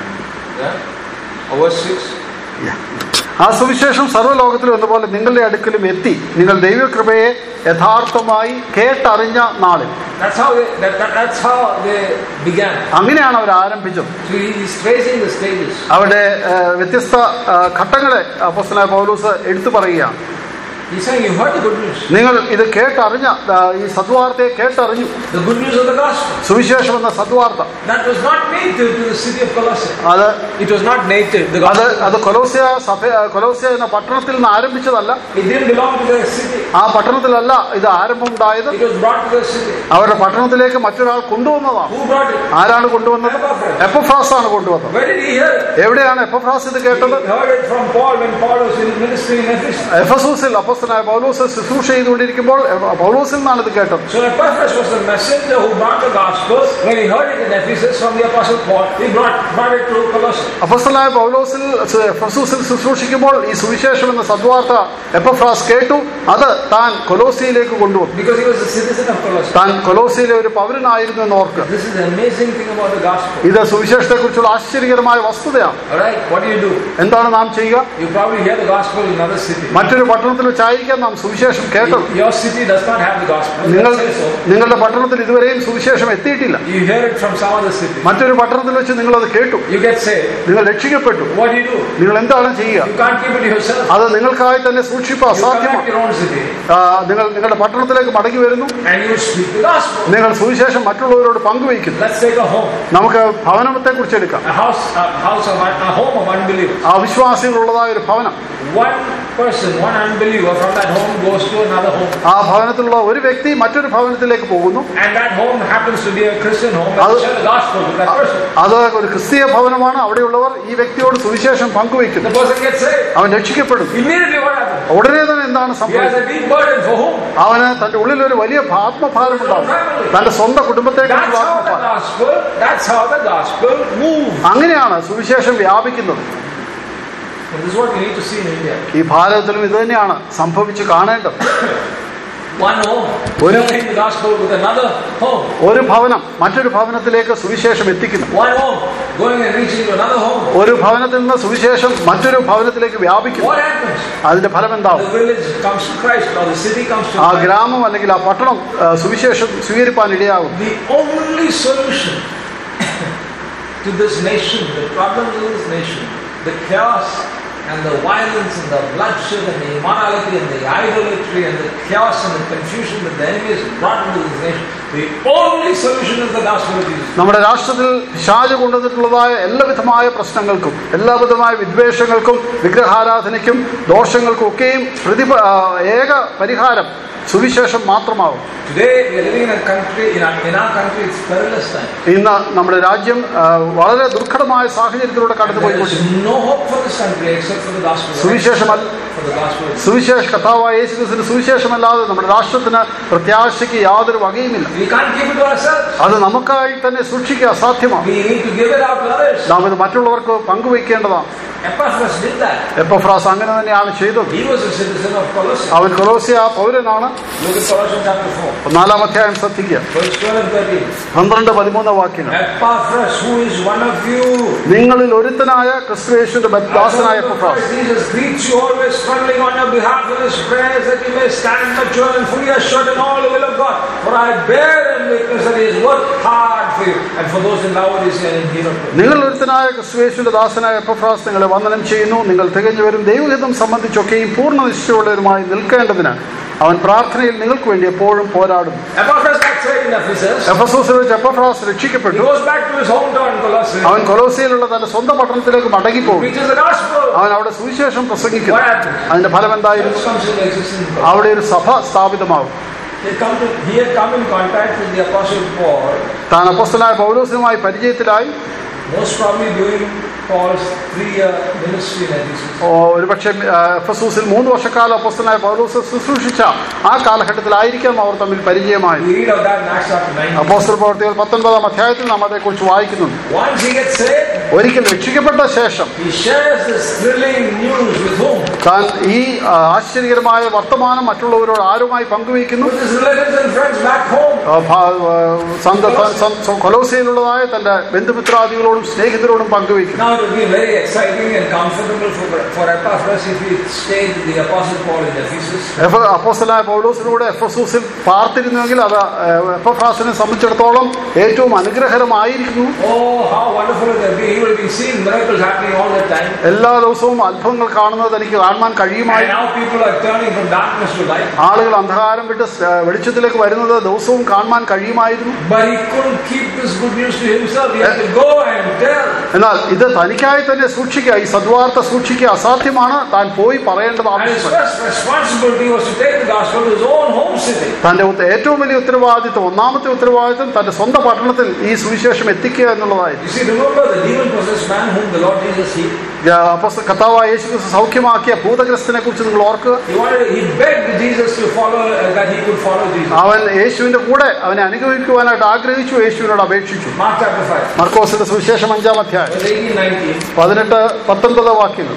Yeah. Or verse six. Yeah. ആ സുവിശേഷം സർവ്വലോകത്തിലും എന്നപോലെ നിങ്ങളുടെ അടുക്കലും എത്തി, നിങ്ങൾ ദൈവകൃപയെ യഥാർത്ഥമായി കേട്ടറിഞ്ഞ നാളിൽ. That's how they, that, that, that's how they began. അങ്ങനെയാണ് അവർ ആരംഭിച്ചത്. So he is tracing the stages. അവരുടെ വ്യത്യസ്ത ഘട്ടങ്ങളെ അപ്പോസ്തലനായ പൗലോസ് എടുത്തു പറയുകയാണ്. He's saying you heard the good news. നിങ്ങൾ ഇത് കേട്ടറിഞ്ഞ ഈ സദ്വാർത്തയെ കേട്ടറിഞ്ഞു. The good news of the gospel. സുവിശേഷം എന്ന സദ്വാർത്ത. That was not native to the city of Colossae. അത് it was not native. The അത് അത് കൊലോസ്യ സഭ കൊലോസ്യ എന്ന പട്ടണത്തിൽ നിന്ന് ആരംഭിച്ചതല്ല. It didn't belong to the city. ആ പട്ടണത്തിലല്ല ഇത് ആരംഭം ഉണ്ടായത്. It was brought to the city. അവരുടെ പട്ടണത്തിലേക്ക് മറ്റൊരാൾ കൊണ്ടുവന്നതാണ്. Who brought it? ആരാണ് കൊണ്ടുവന്നത്? എപ്പഫ്രാസ് ആണ് കൊണ്ടുവന്നത്. Where did he hear it? എവിടെയാണ് എപ്പഫ്രാസ് ഇത് കേട്ടത്? He heard it from Paul when Paul was in ministry in Ephesus. എഫെസൂസിൽ അപ്പോസ്തലനായ പൗലോസ് ശുശ്രൂഷ ചെയ്തുകൊണ്ടിരിക്കുമ്പോൾ പൗലോസിൽ നിന്നാണ് ഇത് കേട്ടത്. So Epaphras was the messenger who brought the gospel. When he heard it in Ephesus from the apostle Paul, he brought brought it to Colossae. അപ്പോസ്തലനായ പൗലോസിൽ എഫെസൂസിൽ ശുശ്രൂഷിക്കുമ്പോൾ ഈ സുവിശേഷം എന്ന സദ്വാർത്ത എപ്പഫ്രാസ് കേട്ടു. അത് താൻ കൊലോസിയിലേക്ക് കൊണ്ടുവന്നു. Because he was a citizen of Colossae. താൻ കൊലോസിയിലെ ഒരു പൗരനായിരുന്നു എന്ന് ഓർക്കുക. This is the amazing thing about the gospel. ഇത് സുവിശേഷത്തെക്കുറിച്ചുള്ള ആശ്ചര്യകരമായ വസ്തുതയാണ്. All right, what do you do? എന്താണ് നാം ചെയ്യുക? You probably hear the gospel in another city. മറ്റൊരു പട്ടണത്തിൽ വെച്ചായിരിക്കാം നാം സുവിശേഷം കേട്ടത്. Your city does not have the gospel. നിങ്ങൾ നിങ്ങളുടെ പട്ടണത്തിൽ ഇതുവരെയും സുവിശേഷം എത്തിയിട്ടില്ല. You hear it from some other city. മറ്റൊരു പട്ടണത്തിൽ വെച്ച് നിങ്ങൾ അത് കേട്ടു. You get saved. നിങ്ങൾ രക്ഷിക്കപ്പെട്ടു. What do you do? നിങ്ങൾ എന്താണ് ചെയ്യുക? You can't keep it yourself. അത് നിങ്ങൾക്കായി തന്നെ സൂക്ഷിപ്പ് അസാധ്യമാണ്. നിങ്ങൾ നിങ്ങളുടെ പട്ടണത്തിലേക്ക് മടങ്ങി വരുന്നു. And you speak the gospel. നിങ്ങൾ സുവിശേഷം മറ്റുള്ളവരോട് പങ്കുവയ്ക്കുന്നു. Let's take a home. നമുക്ക് ഭവനത്തെ കുറിച്ച് എടുക്കാം. A house, a house of a home of unbelievers. അവിശ്വാസികളുള്ളതായ ഒരു ഭവനം. One person, one unbeliever from that home goes to another home. ആ ഭവനത്തിലുള്ള ഒരു വ്യക്തി മറ്റൊരു ഭവനത്തിലേക്ക് പോകുന്നു. And that home happens to be a Christian home. They share the gospel with that person. അത് ഒരു ക്രിസ്തീയ ഭവനമാണ്. അവിടെയുള്ളവർ ഈ വ്യക്തിയോട് സുവിശേഷം പങ്കുവയ്ക്കുന്നു. The person gets saved. അവൻ രക്ഷിക്കപ്പെടും. Immediately what happens? ഉടനെ തന്നെ എന്താണ് സംഭവിക്കുന്നത്? He has a deep burden for whom? അവന് തന്റെ ഉള്ളിൽ ഒരു വലിയ ആത്മഭാരം ഉണ്ടാവും. തന്റെ സ്വന്തം കുടുംബത്തെ അങ്ങനെയാണ് സുവിശേഷം വ്യാപിക്കുന്നത്. ഈ ഭാരതത്തിലും ഇത് തന്നെയാണ് സംഭവിച്ചു കാണേണ്ടത്. ഒരു ഭവനം മറ്റൊരു ഭവനത്തിലേക്ക് സുവിശേഷം എത്തിക്കുന്നു. ഒരു ഭവനത്തിൽ നിന്ന് സുവിശേഷം മറ്റൊരു ഭവനത്തിലേക്ക് വ്യാപിക്കുന്നു. അതിന്റെ ഫലം എന്താവും? ആ ഗ്രാമം അല്ലെങ്കിൽ ആ പട്ടണം സുവിശേഷം സ്വീകരിപ്പാൻ ഇടയാകും. To this nation, the problems of this nation, the chaos and the violence and the bloodshed and the immorality and the idolatry and the chaos and the confusion that the enemy has brought into this nation, the only solution is the gospel of Jesus. നമ്മുടെ രാഷ്ട്രത്തിൽ പിശാച് കൊണ്ടുവന്നിട്ടുള്ളതായ എല്ലാവിധമായ പ്രശ്നങ്ങൾക്കും എല്ലാവിധമായ വിദ്വേഷങ്ങൾക്കും വിഗ്രഹാരാധനയ്ക്കും ദോഷങ്ങൾക്കും ഒക്കെയും പ്രതി ഏക പരിഹാരം സുവിശേഷം മാത്രമാകും. Today we are living in a country, in our, in our country it's perilous time. ഇന്ന് നമ്മുടെ രാജ്യം വളരെ ദുർഘടമായ സാഹചര്യത്തിലൂടെ കടന്നുപോയിക്കൊണ്ടിരിക്കുന്നു. No hope for this country except for the gospel. സുവിശേഷമല്ല സുവിശേഷ കർത്താവായ യേശു ക്രിസ്തുവിന്റെ സുവിശേഷമല്ലാതെ നമ്മുടെ രാഷ്ട്രത്തിന് പ്രത്യാശയ്ക്ക് യാതൊരു വകയുമില്ല. അത് നമുക്കായി തന്നെ സൂക്ഷിക്കുക അസാധ്യമാണ്. നാം ഇത് മറ്റുള്ളവർക്ക് പങ്കുവയ്ക്കേണ്ടതാണ്. എപ്പഫ്രാസ് അങ്ങനെ തന്നെയാണ് ചെയ്തത്. അവൻ കൊലോസ്യ പൗരനാണ്. നാലാം അധ്യായം ശ്രദ്ധിക്കുക, പന്ത്രണ്ട് പതിമൂന്ന് വാക്യങ്ങൾ. നിങ്ങളിൽ ഒരുത്തനായ ക്രിസ്തുയേശുവിന്റെ ദാസനായ Epaphras struggling on your behalf in his prayers that you may stand mature and fully assured in all the will of God. For I bear him witness that he has worked hard for you and for those in Laodicea and in Hierapolis. നിങ്ങൾ ഒരുത്തനായ ക്രിസ്തുയേശുവിന്റെ ദാസനായ Epaphras നിങ്ങളെ വന്ദനം ചെയ്യുന്നു. നിങ്ങൾ തികഞ്ഞവരും ദൈവഹിതം സംബന്ധിച്ചൊക്കെയും പൂർണ്ണ നിശ്ചയമുള്ളവരുമായി നിൽക്കേണ്ടതിന് അവൻ പ്രാർത്ഥനയിൽ നിങ്ങൾക്ക് വേണ്ടി എപ്പോഴും പോരാടും. എഫെസോസിൽ വെച്ച് എപ്പഫ്രാസ് രക്ഷിക്കപ്പെട്ടു. അവൻ കൊലോസ്യയിലുള്ള തന്റെ സ്വന്തം പട്ടണത്തിലേക്ക് മടങ്ങിപ്പോകും. അവൻ അവിടെ സുവിശേഷം പ്രസംഗിക്കുന്നു. അതിന്റെ ഫലം എന്തായിരുന്നു? അവിടെ ഒരു സഭ സ്ഥാപിതമാകും. താൻ അപ്പോസ്തലനായ പൗലോസുമായി പരിചയത്തിലായി. ഒരുപക്ഷെ എഫെസോസിൽ മൂന്ന് വർഷക്കാലം അപ്പോസ്തലനായ പൗലോസ് ശുശ്രൂഷിച്ച ആ കാലഘട്ടത്തിലായിരിക്കാം അവർ തമ്മിൽ പരിചയമായി. അപ്പോസ്തല പ്രവൃത്തികൾ പത്തൊൻപതാം അധ്യായത്തിൽ നാം അതേക്കുറിച്ച് വായിക്കുന്നുണ്ട്. ഒരിക്കൽ രക്ഷിക്കപ്പെട്ട ശേഷം താൻ ഈ ആശ്ചര്യകരമായ വർത്തമാനം മറ്റുള്ളവരോട് ആരുമായി പങ്കുവയ്ക്കുന്നു? കൊലോസ്യയിലുള്ളതായ തന്റെ ബന്ധുമിത്രാദികളോടും സ്നേഹിതരോടും പങ്കുവയ്ക്കുന്നു. അപ്പോസ്തലനായ പൗലോസിലൂടെ എഫെസോസിൽ പാർത്തിരുന്നുവെങ്കിൽ അത് എപ്പഫ്രാസിനെ സംബന്ധിച്ചിടത്തോളം ഏറ്റവും അനുഗ്രഹകരമായിരിക്കുന്നു. എല്ലാ ദിവസവും അത്ഭുതങ്ങൾ കാണുന്നത് തനിക്ക് കാണാൻ കഴിയുമായി. ആളുകൾ അന്ധകാരം വിട്ട് വെളിച്ചത്തിലേക്ക് വരുന്നത് ദിവസവും കാണാൻ കഴിയുമായിരുന്നു. എന്നാൽ ഇത് തനിക്കായി തന്നെ സൂക്ഷിക്കുക, ഈ സദ്വാർത്ത സൂക്ഷിക്കുക അസാധ്യമാണ്. താൻ പോയി പറയേണ്ടത് ആവശ്യമാണ്. തന്റെ ഏറ്റവും വലിയ ഉത്തരവാദിത്വം, ഒന്നാമത്തെ ഉത്തരവാദിത്വം തന്റെ സ്വന്തം പട്ടണത്തിൽ ഈ സുവിശേഷം എത്തിക്കുക എന്നുള്ളതായിരുന്നു. കർത്താവായ യേശു ക്രിസ്തു സൗഖ്യമാക്കിയ ഭൂതഗ്രസ്തനെ കുറിച്ച് നിങ്ങൾ ഓർക്കുക. അവൻ യേശുവിന്റെ കൂടെ അവനെ അനുഗമിക്കുവാനായിട്ട് ആഗ്രഹിച്ചു, യേശുവിനോട് അപേക്ഷിച്ചു. മർക്കോസിന്റെ സുവിശേഷം അഞ്ചാം അധ്യായം പതിനെട്ട് പത്തൊൻപത് വാക്യങ്ങൾ.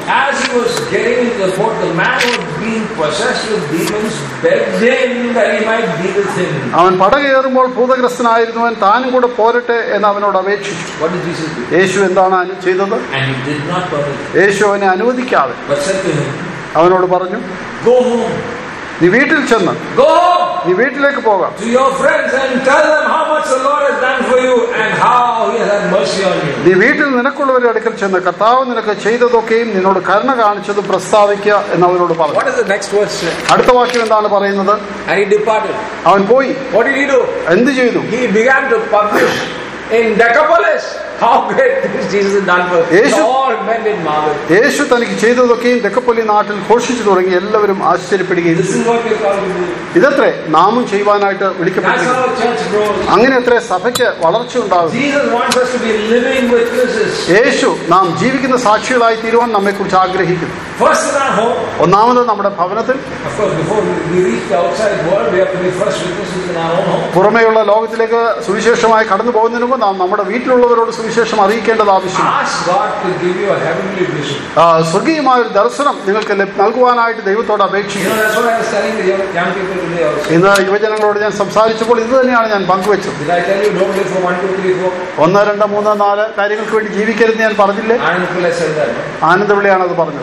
അവൻ പടകേറുമ്പോൾ ഭൂതഗ്രസ്തനായിരുന്നവൻ താനും കൂടെ പോരട്ടെ എന്ന് അവനോട് അപേക്ഷിച്ചു. യേശു എന്താണ് ചെയ്തത്? യേശു അവനെ അനുവദിക്കാതെ അവനോട് പറഞ്ഞു, നീ വീട്ടിൽ ചെന്ന് നീ വീട്ടിലേക്ക് പോകാം. നീ വീട്ടിൽ നിനക്കുള്ളവരുടെ അടുക്കൽ ചെന്ന് കർത്താവ് നിനക്ക് ചെയ്തതൊക്കെയും നിന്നോട് കരുണ കാണിച്ചതും പ്രസ്താവിക്കുക എന്ന് അവരോട് പറഞ്ഞു. അടുത്ത വാക്യം എന്താണ് പറയുന്നത്? അവൻ പോയി എന്ത് ചെയ്തു? In Decapolis, how great this Jesus has done for us. All men did marvel. യേശു തനിക്ക് ചെയ്തതൊക്കെയും ദെക്കപ്പൊലി നാട്ടിൽ ഘോഷിച്ചു തുടങ്ങി. എല്ലാവരും ആശ്ചര്യപ്പെടുകയും. ഇതത്രേ നാമും ചെയ്യുവാനായിട്ട് വിളിക്കപ്പെട്ടു. അങ്ങനെ അത്രേ സഭയ്ക്ക് വളർച്ച ഉണ്ടാകും. യേശു നാം ജീവിക്കുന്ന സാക്ഷികളായി തീരുവാൻ നമ്മെ കുറിച്ച് ആഗ്രഹിക്കുന്നു. ഒന്നാമത് നമ്മുടെ ഭവനത്തിൽ. പുറമേയുള്ള ലോകത്തിലേക്ക് സുവിശേഷമായി കടന്നു പോകുന്നതിന് മുമ്പ് നാം നമ്മുടെ വീട്ടിലുള്ളവരോട് സുവിശേഷം അറിയിക്കേണ്ടത് ആവശ്യമാണ്. സ്വർഗീയമായ ഒരു ദർശനം നിങ്ങൾക്ക് നൽകുവാനായിട്ട് ദൈവത്തോട് അപേക്ഷിക്കുന്നു. ഇന്ന് യുവജനങ്ങളോട് ഞാൻ സംസാരിച്ചപ്പോൾ ഇത് തന്നെയാണ് ഞാൻ പങ്കുവെച്ചത്. ഒന്ന് രണ്ട് മൂന്ന് നാല് കാര്യങ്ങൾക്ക് വേണ്ടി ജീവിക്കരുത് ഞാൻ പറഞ്ഞില്ലേ? ആനന്ദവിളിയാണ് അത് പറഞ്ഞത്.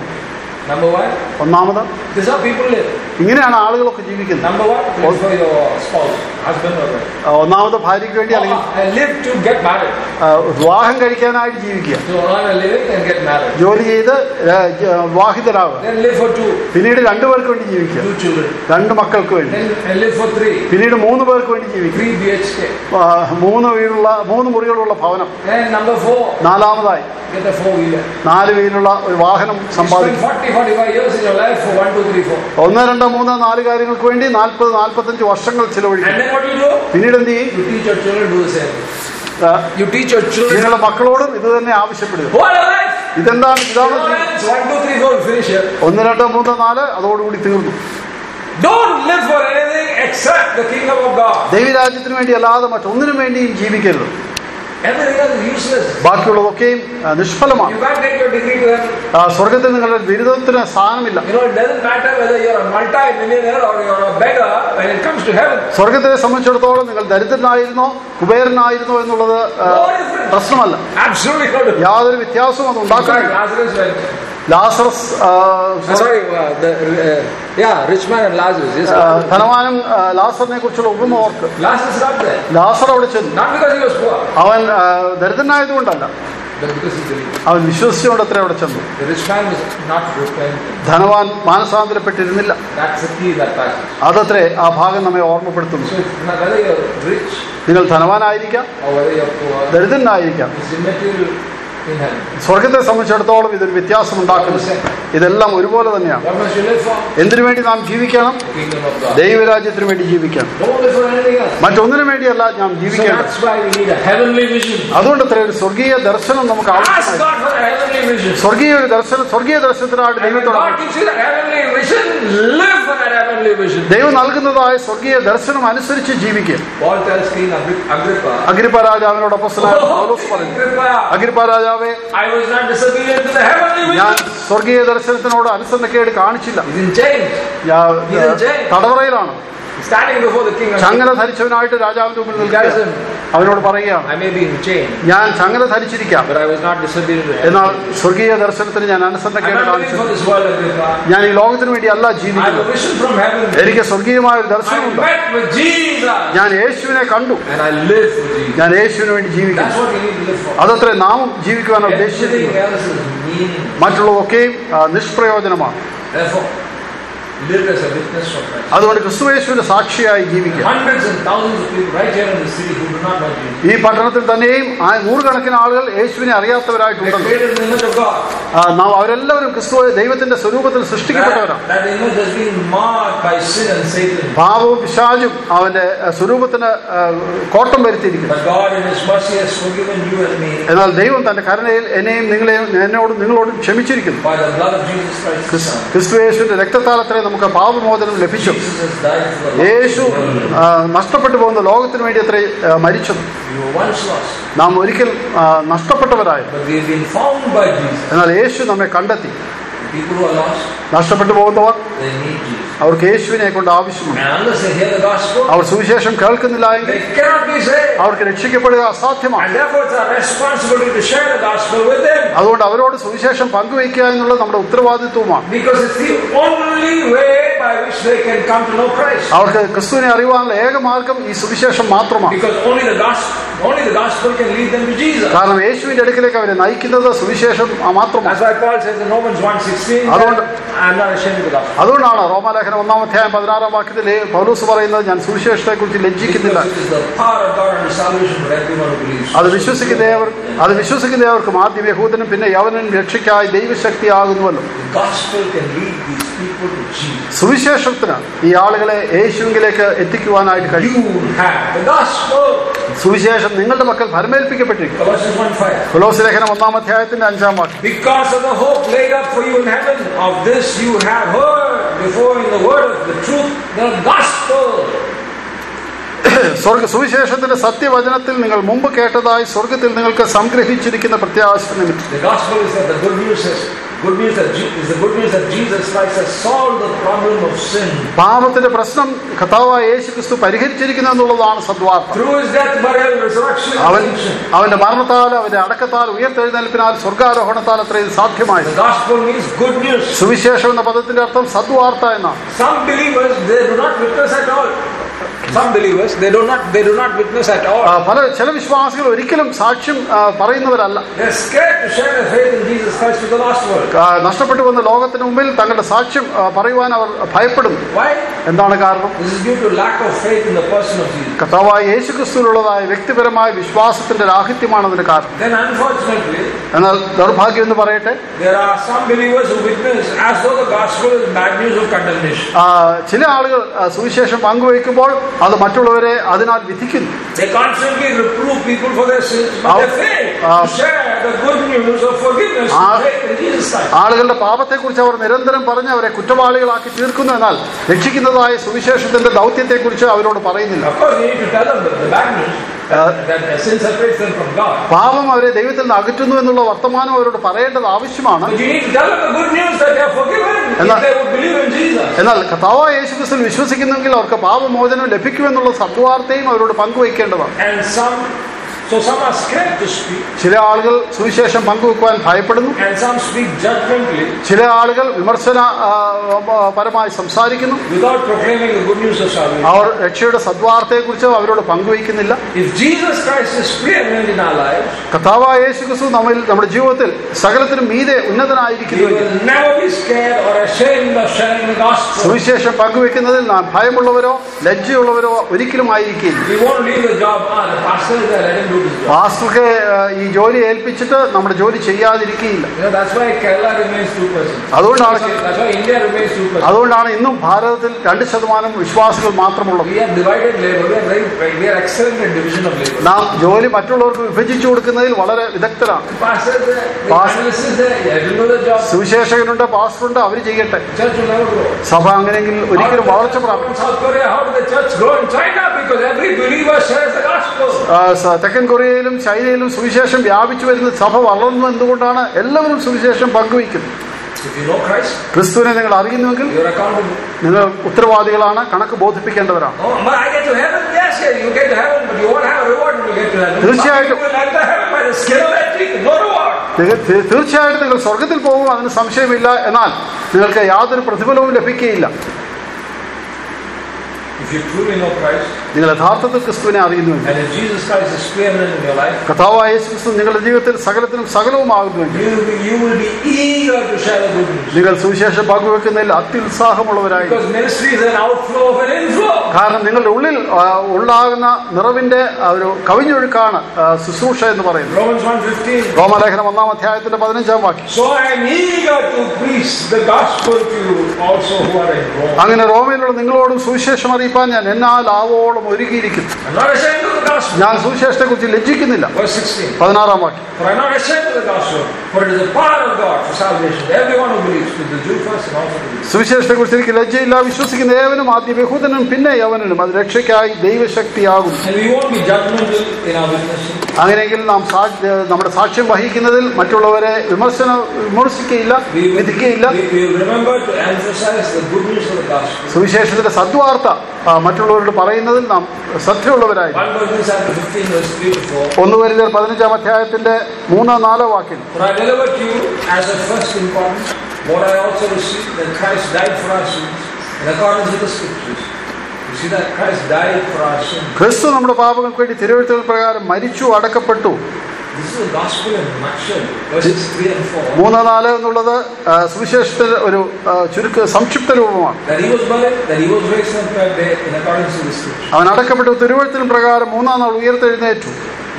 ഒന്നാമത് ഇങ്ങനെയാണ് ആളുകളൊക്കെ ജീവിക്കുന്നത്. husband or wife. ഒന്നാമത് ഭാര്യയ്ക്ക് വേണ്ടി അല്ലെങ്കിൽ And live to get married. വിവാഹം കഴിക്കാനായിട്ട് ജീവിക്കുക. So earn a living and get married. ജോലി ചെയ്ത് വിവാഹിതരാകുക. Then live for two. പിന്നീട് രണ്ടുപേർക്ക് വേണ്ടി ജീവിക്കുക. Two children. രണ്ട് മക്കൾക്ക് വേണ്ടി. Then and live for three. പിന്നീട് മൂന്ന് പേർക്ക് വേണ്ടി ജീവിക്കുക. Three B H K. മൂന്ന് വീടുള്ള മൂന്ന് മുറികളുള്ള ഭവനം. And number four. നാലാമതായി get a four wheeler. നാല് വീലുള്ള ഒരു വാഹനം സമ്പാദിക്കും. forty forty-five years in your life for one two three four. ഒന്ന് രണ്ട് മൂന്ന് നാല് കാര്യങ്ങൾക്ക് വേണ്ടി നാൽപ്പത് നാൽപ്പത്തഞ്ച് വർഷങ്ങൾ ചിലവഴിക്കും. And then what do you do? പിന്നീട് എന്ത് ചെയ്യും? You teach your children do the same. You teach your children. നിങ്ങളുടെ മക്കളോടും ഇത് തന്നെ ആവശ്യപ്പെടുക. ഇതെന്താണ്? ഇതാണ് one two three four finish here. ഒന്ന് രണ്ട് മൂന്ന് നാല് അതോടുകൂടി തീർന്നു. Don't live for anything except the kingdom of God. ദൈവരാജ്യത്തിന് വേണ്ടി അല്ലാതെ മറ്റൊന്നിനും വേണ്ടിയും ജീവിക്കരുത്. Everything else is useless. ബാക്കിയുള്ളതൊക്കെയും നിഷ്ഫലമാണ്. You can't take your degree to heaven. സ്വർഗത്തിൽ നിങ്ങളുടെ ബിരുദത്തിന് സ്ഥാനമില്ല. You know, it doesn't matter whether you're a multi-millionaire or you're a beggar when it comes to heaven. സ്വർഗത്തെ സംബന്ധിച്ചിടത്തോളം നിങ്ങൾ ദരിദ്രനായിരുന്നോ കുബേരനായിരുന്നോ എന്നുള്ളത് പ്രശ്നമല്ല. Absolutely not. യാതൊരു വ്യത്യാസവും അത് ഉണ്ടാക്കുന്നില്ല. Lazarus sorry uh, the uh, yeah rich man and Lazarus. Yes, ധനവാനും ലാസറിനെ കുറിച്ചുള്ള ഉപമ ഓർക്ക്. Lazarus not there. ലാസർ അവിടെ ചെന്നു. Not because he was poor. അവൻ ദരിദ്രനായതുകൊണ്ടല്ല, but because he believed. അവൻ വിശ്വസിച്ചുകൊണ്ട് അത്ര അവിടെ ചെന്നു. The rich man was not repentant. ധനവാൻ മാനസാന്തരപ്പെട്ടിരുന്നില്ല. That's the key that passage. അതത്രേ ആ ഭാഗം നമ്മെ ഓർമ്മപ്പെടുത്തുന്നു. So whether you're rich നിങ്ങൾ ധനവാനായിരിക്കാം or whether you're poor, ദരിദ്രനായിരിക്കാം, it's immaterial. സ്വർഗത്തെ സംബന്ധിച്ചിടത്തോളം ഇതൊരു വ്യത്യാസം ഉണ്ടാക്കുന്നു. ഇതെല്ലാം ഒരുപോലെ തന്നെയാണ്. എന്തിനു വേണ്ടി നാം ജീവിക്കണം? ദൈവരാജ്യത്തിന് വേണ്ടി ജീവിക്കണം. മറ്റൊന്നിനു വേണ്ടിയല്ല നാം ജീവിക്കണം. അതുകൊണ്ട് അത്ര ഒരു സ്വർഗീയ ദർശനം നമുക്ക് ആവശ്യമാണ്. സ്വർഗീയ ഒരു ദർശനം സ്വർഗീയ ദർശനത്തിനായിട്ട് ദൈവത്തോട് ദൈവം നൽകുന്നതായ സ്വർഗീയ ദർശനം അനുസരിച്ച് ജീവിക്കുക. അഗ്രിപ്പ രാജാവിനോട് അപ്പോസ്തലനായ പൗലോസ് പറഞ്ഞു, അഗ്രിപ്പ രാജാവ്, ഞാൻ സ്വർഗീയ ദർശനത്തിനോട് അനുസരണക്കേട് കാണിച്ചില്ല. തടവറയിലാണ്, ചങ്ങല ധരിച്ചവനായിട്ട് രാജാവിന്റെ മുമ്പിൽ നിൽക്കുക. അവനോട് പറയുകയാണ്, ഞാൻ ചങ്ങല ധരിച്ചിരിക്കാം, എന്നാൽ സ്വർഗീയ ദർശനത്തിന് ഞാൻ അനുസരണക്കേട് കാണിച്ചു. ഞാൻ ഈ ലോകത്തിന് വേണ്ടി അല്ല ജീവിക്കുന്നത്, എനിക്ക് സ്വർഗീയമായ ഒരു ദർശനമുണ്ട്. ഞാൻ യേശുവിനെ കണ്ടു, ഞാൻ യേശുവിന് വേണ്ടി ജീവിക്കുന്നു. അതത്ര നാമും ജീവിക്കുവാൻ ഉദ്ദേശിച്ചിരിക്കുന്നത്. മറ്റുള്ളതൊക്കെയും നിഷ്പ്രയോജനമാണ്. അതുകൊണ്ട് ക്രിസ്തുയേശുവിന്റെ സാക്ഷിയായി ജീവിക്കുക. ഈ പട്ടണത്തിൽ തന്നെയും നൂറുകണക്കിന് ആളുകൾ യേശുവിനെ അറിയാത്തവരായിട്ടുണ്ടല്ലോ. നാം അവരെല്ലാവരും ക്രിസ്തു ദൈവത്തിന്റെ സ്വരൂപത്തിൽ സൃഷ്ടിക്കപ്പെട്ടവരാണ്. പാപവും പിശാചും അവന്റെ സ്വരൂപത്തിന് കോട്ടം വരുത്തിയിരിക്കുന്നു. എന്നാൽ ദൈവം തന്റെ കരുണയിൽ എന്നെയും നിങ്ങളെയും എന്നോടും നിങ്ങളോടും ക്ഷമിച്ചിരിക്കുന്നു. ക്രിസ്തുയേശുവിന്റെ രക്തത്താലത്രേ നമുക്ക് പാപമോചനം ലഭിച്ചു. യേശു നഷ്ടപ്പെട്ടു പോകുന്ന ലോകത്തിന് വേണ്ടി അത്രേ മരിച്ചത്. നാം ഒരിക്കൽ നഷ്ടപ്പെട്ടവരായിരുന്നു, എന്നാൽ യേശു നമ്മെ കണ്ടെത്തി. നഷ്ടപ്പെട്ടു പോകുന്നവർ അവർക്ക് യേശുവിനെ കൊണ്ട് ആവശ്യമുണ്ട്. അവർ സുവിശേഷം കേൾക്കുന്നില്ല എങ്കിൽ അവർക്ക് രക്ഷിക്കപ്പെടുക അസാധ്യമാണ്. അതുകൊണ്ട് അവരോട് സുവിശേഷം പങ്കുവയ്ക്കുക എന്നുള്ളത് നമ്മുടെ ഉത്തരവാദിത്വമാണ്. അവർക്ക് ക്രിസ്തുവിനെ അറിയുവാനുള്ള ഏക മാർഗം ഈ സുവിശേഷം മാത്രമാണ്. കാരണം യേശുവിന്റെ അടുക്കിലേക്ക് അവരെ നയിക്കുന്നത് സുവിശേഷം മാത്രമാണ്. അതുകൊണ്ട് അതുകൊണ്ടാണ് റോമാലേഖനം ഒന്നാം അധ്യായം പതിനാറാം വാക്യത്തിൽ പൗലോസ് പറയുന്നത്, ഞാൻ സുവിശേഷത്തെ കുറിച്ച് ലജ്ജിക്കുന്നില്ല. അത് വിശ്വസിക്കുന്നവർ അത് വിശ്വസിക്കുന്നവർക്കും ആദ്യം യഹൂദനും പിന്നെ യവനനും രക്ഷയ്ക്കായി ദൈവശക്തിയാകുന്നുവല്ലോ. സുവിശേഷത്തിന് ഈ ആളുകളെ യേശുവിലേക്ക് എത്തിക്കുവാനായിട്ട് കഴിയും. സുവിശേഷം നിങ്ങളുടെ മക്കൾ ഫലമേൽപ്പിക്കപ്പെട്ടിരിക്കും. കൊലോസ്യ ലേഖനം ഒന്നാം അധ്യായത്തിന്റെ അഞ്ചാം വാക്യം. Because of the hope laid up for you in heaven, of this you have heard before in the word of the truth, the gospel. സ്വർഗ സുവിശേഷത്തിന്റെ സത്യവചനത്തിൽ നിങ്ങൾ മുമ്പ് കേട്ടതായി സ്വർഗത്തിൽ നിങ്ങൾക്ക് സംഗ്രഹിച്ചിരിക്കുന്ന പ്രത്യാശ നിമിത്തം. The gospel is that the good news is good news that is the good news that Jesus Christ has solved the problem of sin. പാപത്തിന്റെ പ്രശ്നം കർത്താവായ യേശുക്രിസ്തു പരിഹരിച്ചിരിക്കുന്നു എന്നുള്ളതാണ് സദ്വാർത്ത. Through his death, burial, resurrection, അവൻ അവന്റെ മരണത്താൽ അവന്റെ അടക്കത്താൽ ഉയർത്തെഴുന്നേൽപ്പിനാൽ സ്വർഗ്ഗാരോഹണത്താൽ അത്രയും സാധ്യമായി. The gospel means good news. സുവിശേഷം എന്ന പദത്തിന്റെ അർത്ഥം സദ്വാർത്ത എന്നാണ്. Some believers they do not witness at all. Some believers, they do not they do not witness at all. ആ, പല ചില വിശ്വാസികൾ ഒരിക്കലും സാക്ഷ്യം ആ, പറയുന്നവരല്ല. They are scared to share their faith in Jesus Christ to the lost world. ആ, നഷ്ടപ്പെട്ടു വന്ന ലോകത്തിന് മുമ്പിൽ തങ്ങളുടെ സാക്ഷ്യം ആ, പറയുവാൻ അവർ ഭയപ്പെടുന്നു. Why? എന്താണ് കാരണം? This is due to lack of faith in the person of Jesus. കർത്താവായ യേശുക്രിസ്തുവിലുള്ളതായ വ്യക്തിപരമായ വിശ്വാസത്തിന്റെ രാഹിത്യമാണ് അതിന് കാരണം. Then unfortunately, എന്നാൽ ദൗർഭാഗ്യം എന്ന് പറയട്ടെ, there are some believers who witness as though the gospel is bad news of condemnation. ആ, ചില ആളുകൾ ആ, സുവിശേഷം പങ്കുവയ്ക്കുമ്പോൾ അത് മറ്റുള്ളവരെ അതിനാൽ വിധിക്കുന്നു. They constantly reprove people for their sins, but they fail to share the good news of forgiveness and faith in Jesus Christ. ആളുകളുടെ പാപത്തെക്കുറിച്ച് അവർ നിരന്തരം പറഞ്ഞ് അവരെ കുറ്റവാളികളാക്കി തീർക്കുന്നു, എന്നാൽ രക്ഷിക്കുന്നതായ സുവിശേഷത്തിന്റെ ദൗത്യത്തെക്കുറിച്ച് അവരോട് പറയുന്നില്ല. Of course, you need to tell them the bad news. That sin separates them from God. പാപം അവരെ ദൈവത്തിൽ നിന്ന് അകറ്റുന്നു എന്നുള്ള വർത്തമാനം അവരോട് പറയേണ്ടത് ആവശ്യമാണ്. But you need to tell them the good news that they are forgiven if they would believe in Jesus. എന്നാൽ കർത്താവായ യേശുക്രിസ്തുവിൽ വിശ്വസിക്കുന്നെങ്കിൽ അവർക്ക് പാപമോചനം ലഭിക്കുമെന്നുള്ള സത്വാർത്തയും അവരോട് പങ്കുവയ്ക്കേണ്ടതാണ്. And some So some are scared to speak. ചില ആളുകൾ സുവിശേഷം പങ്കുവെക്കുവാൻ ഭയപ്പെടുന്നു. And some speak judgmentally. ചില ആളുകൾ വിമർശന പരമായി സംസാരിക്കുന്നു. Without proclaiming the good news of salvation. അവർ രക്ഷയുടെ സദ്വാർത്തയെക്കുറിച്ച് അവരോട് പങ്കുവയ്ക്കുന്നില്ല. If Jesus Christ is preeminent in our lives, കർത്താവായ യേശുക്രിസ്തു നമ്മിൽ നമ്മുടെ ജീവിതത്തിൽ സകലത്തിനും മീതെ ഉന്നതനായിരിക്കുന്നു. we will never be scared or ashamed of sharing the gospel. സുവിശേഷം പങ്കുവെക്കുന്നതിൽ നാം ഭയമുള്ളവരോ ലജ്ജയുള്ളവരോ ഒരിക്കലും ആയിരിക്കില്ല. We won't leave the job on the pastor is there, let him do. പാസ്റ്റർക്ക് ഈ ജോലി ഏൽപ്പിച്ചിട്ട് നമ്മുടെ ജോലി ചെയ്യാതിരിക്കുകയില്ല. അതുകൊണ്ടാണ് അതുകൊണ്ടാണ് ഇന്നും ഭാരതത്തിൽ രണ്ട് ശതമാനം വിശ്വാസികൾ മാത്രമുള്ളത്. നാം ജോലി മറ്റുള്ളവർക്ക് വിഭജിച്ചു കൊടുക്കുന്നതിൽ വളരെ വിദഗ്ധരാണ്. സുവിശേഷകനുണ്ട്, പാസ്റ്ററുണ്ട്, അവർ ചെയ്യട്ടെ. സഭ അങ്ങനെയെങ്കിൽ ഒരിക്കലും വളർച്ച പ്രാപിക്കും. തെക്കൻ കൊറിയയിലും ചൈനയിലും സുവിശേഷം വ്യാപിച്ചു വരുന്ന സഭ വളർന്നു എന്തുകൊണ്ടാണ്? എല്ലാവരും സുവിശേഷം പങ്കുവയ്ക്കുന്നു. ക്രിസ്തുവിനെ നിങ്ങൾ അറിയുന്നുവെങ്കിൽ നിങ്ങൾ ഉത്തരവാദികളാണ്, കണക്ക് ബോധിപ്പിക്കേണ്ടവരാണ്. തീർച്ചയായിട്ടും തീർച്ചയായിട്ടും നിങ്ങൾ സ്വർഗത്തിൽ പോകും, അതിന് സംശയമില്ല. എന്നാൽ നിങ്ങൾക്ക് യാതൊരു പ്രതിഫലവും ലഭിക്കുകയില്ല. നിങ്ങൾ യഥാർത്ഥത്തിൽ ക്രിസ്തുവിനെ അറിയുന്നുവെങ്കിൽ, കർത്താവായ യേശുക്രിസ്തു നിങ്ങളുടെ ജീവിതത്തിൽ സകലത്തിനും സകലവുമാകുന്നുവെങ്കിൽ, നിങ്ങൾ സുവിശേഷം പങ്കുവെക്കുന്നതിൽ അത്യുത്സാഹമുള്ളവരായിരിക്കും. കാരണം നിങ്ങളുടെ ഉള്ളിൽ ഉണ്ടാകുന്ന നിറവിന്റെ ഒരു കവിഞ്ഞൊഴുക്കാണ് ശുശ്രൂഷ എന്ന് പറയുന്നത്. റോമാലേഖനം ഒന്നാം അധ്യായത്തിന്റെ പതിനഞ്ചാം വാക്യം. അങ്ങനെ റോമയിലുള്ള നിങ്ങളോടും സുവിശേഷം അറിയിപ്പാൻ ഞാൻ എന്നാൽ ആവോളം ഒരുങ്ങിയിരിക്കുന്നു. ഞാൻ സുവിശേഷത്തെ കുറിച്ച് ലജ്ജിക്കുന്നില്ല. പതിനാറാം വാക്യം. സുവിശേഷത്തെ കുറിച്ച് എനിക്ക് ലജ്ജയില്ല. വിശ്വസിക്കുന്ന ഏവനും, ആദ്യം യഹൂദനും പിന്നെ യവനനും, അത് രക്ഷയ്ക്കായി ദൈവശക്തിയാകും. അങ്ങനെയെങ്കിൽ നാം നമ്മുടെ സാക്ഷ്യം വഹിക്കുന്നതിൽ മറ്റുള്ളവരെ വിമർശന വിമർശിക്കുകയില്ല, വിധിക്കുകയില്ല. സുവിശേഷത്തിന്റെ സദ്വാർത്ത മറ്റുള്ളവരോട് പറയുന്നതിൽ നാം ശ്രദ്ധയുള്ളവരായി. ഒന്ന് കൊരിന്ത്യർ പതിനഞ്ചാം അധ്യായത്തിന്റെ മൂന്നോ നാലോ വാക്യം. ക്രിസ്തു നമ്മുടെ പാപങ്ങൾക്ക് വേണ്ടി തിരുവെഴുത്തുകൾ പ്രകാരം മരിച്ചു, അടക്കപ്പെട്ടു. മൂന്ന് നാല് എന്നുള്ളത് സുവിശേഷത്തിന്റെ ഒരു ചുരുക്ക സംക്ഷിപ്ത രൂപമാണ്. അവൻ അടക്കപ്പെട്ടു, തിരുവെഴുത്തിനും പ്രകാരം മൂന്നാം നാൾ ഉയർത്തെഴുന്നേറ്റു.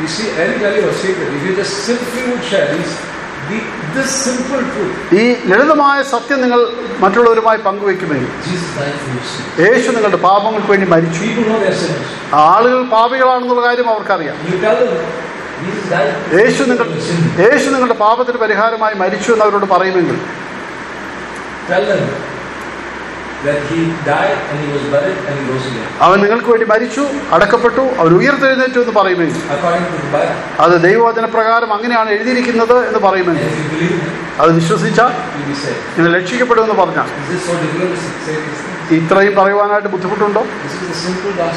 ഈ ലളിതമായ സത്യം നിങ്ങൾ മറ്റുള്ളവരുമായി പങ്കുവെക്കുമെങ്കിൽ, യേശു നിങ്ങളുടെ പാപങ്ങൾക്ക് വേണ്ടി മരിച്ചു. ആളുകൾ പാപികളാണെന്നുള്ള കാര്യം അവർക്കറിയാം. യേശു നിങ്ങൾ യേശു നിങ്ങളുടെ പാപത്തിന് പരിഹാരമായി മരിച്ചു എന്ന് അവരോട് പറയുമെങ്കിൽ, അവൻ നിങ്ങൾക്ക് വേണ്ടി മരിച്ചു, അടക്കപ്പെട്ടു, അവൻ ഉയർത്തെഴുന്നേറ്റു എന്ന് പറയുമെങ്കിൽ, അത് ദൈവവചന പ്രകാരം അങ്ങനെയാണ് എഴുതിയിരിക്കുന്നത് എന്ന് പറയുമെങ്കിൽ, അത് വിശ്വസിച്ചാൽ നിങ്ങൾ രക്ഷിക്കപ്പെടുമെന്ന് പറഞ്ഞാൽ, ഇത്രയും പറയുവാനായിട്ട് ബുദ്ധിമുട്ടുണ്ടോ?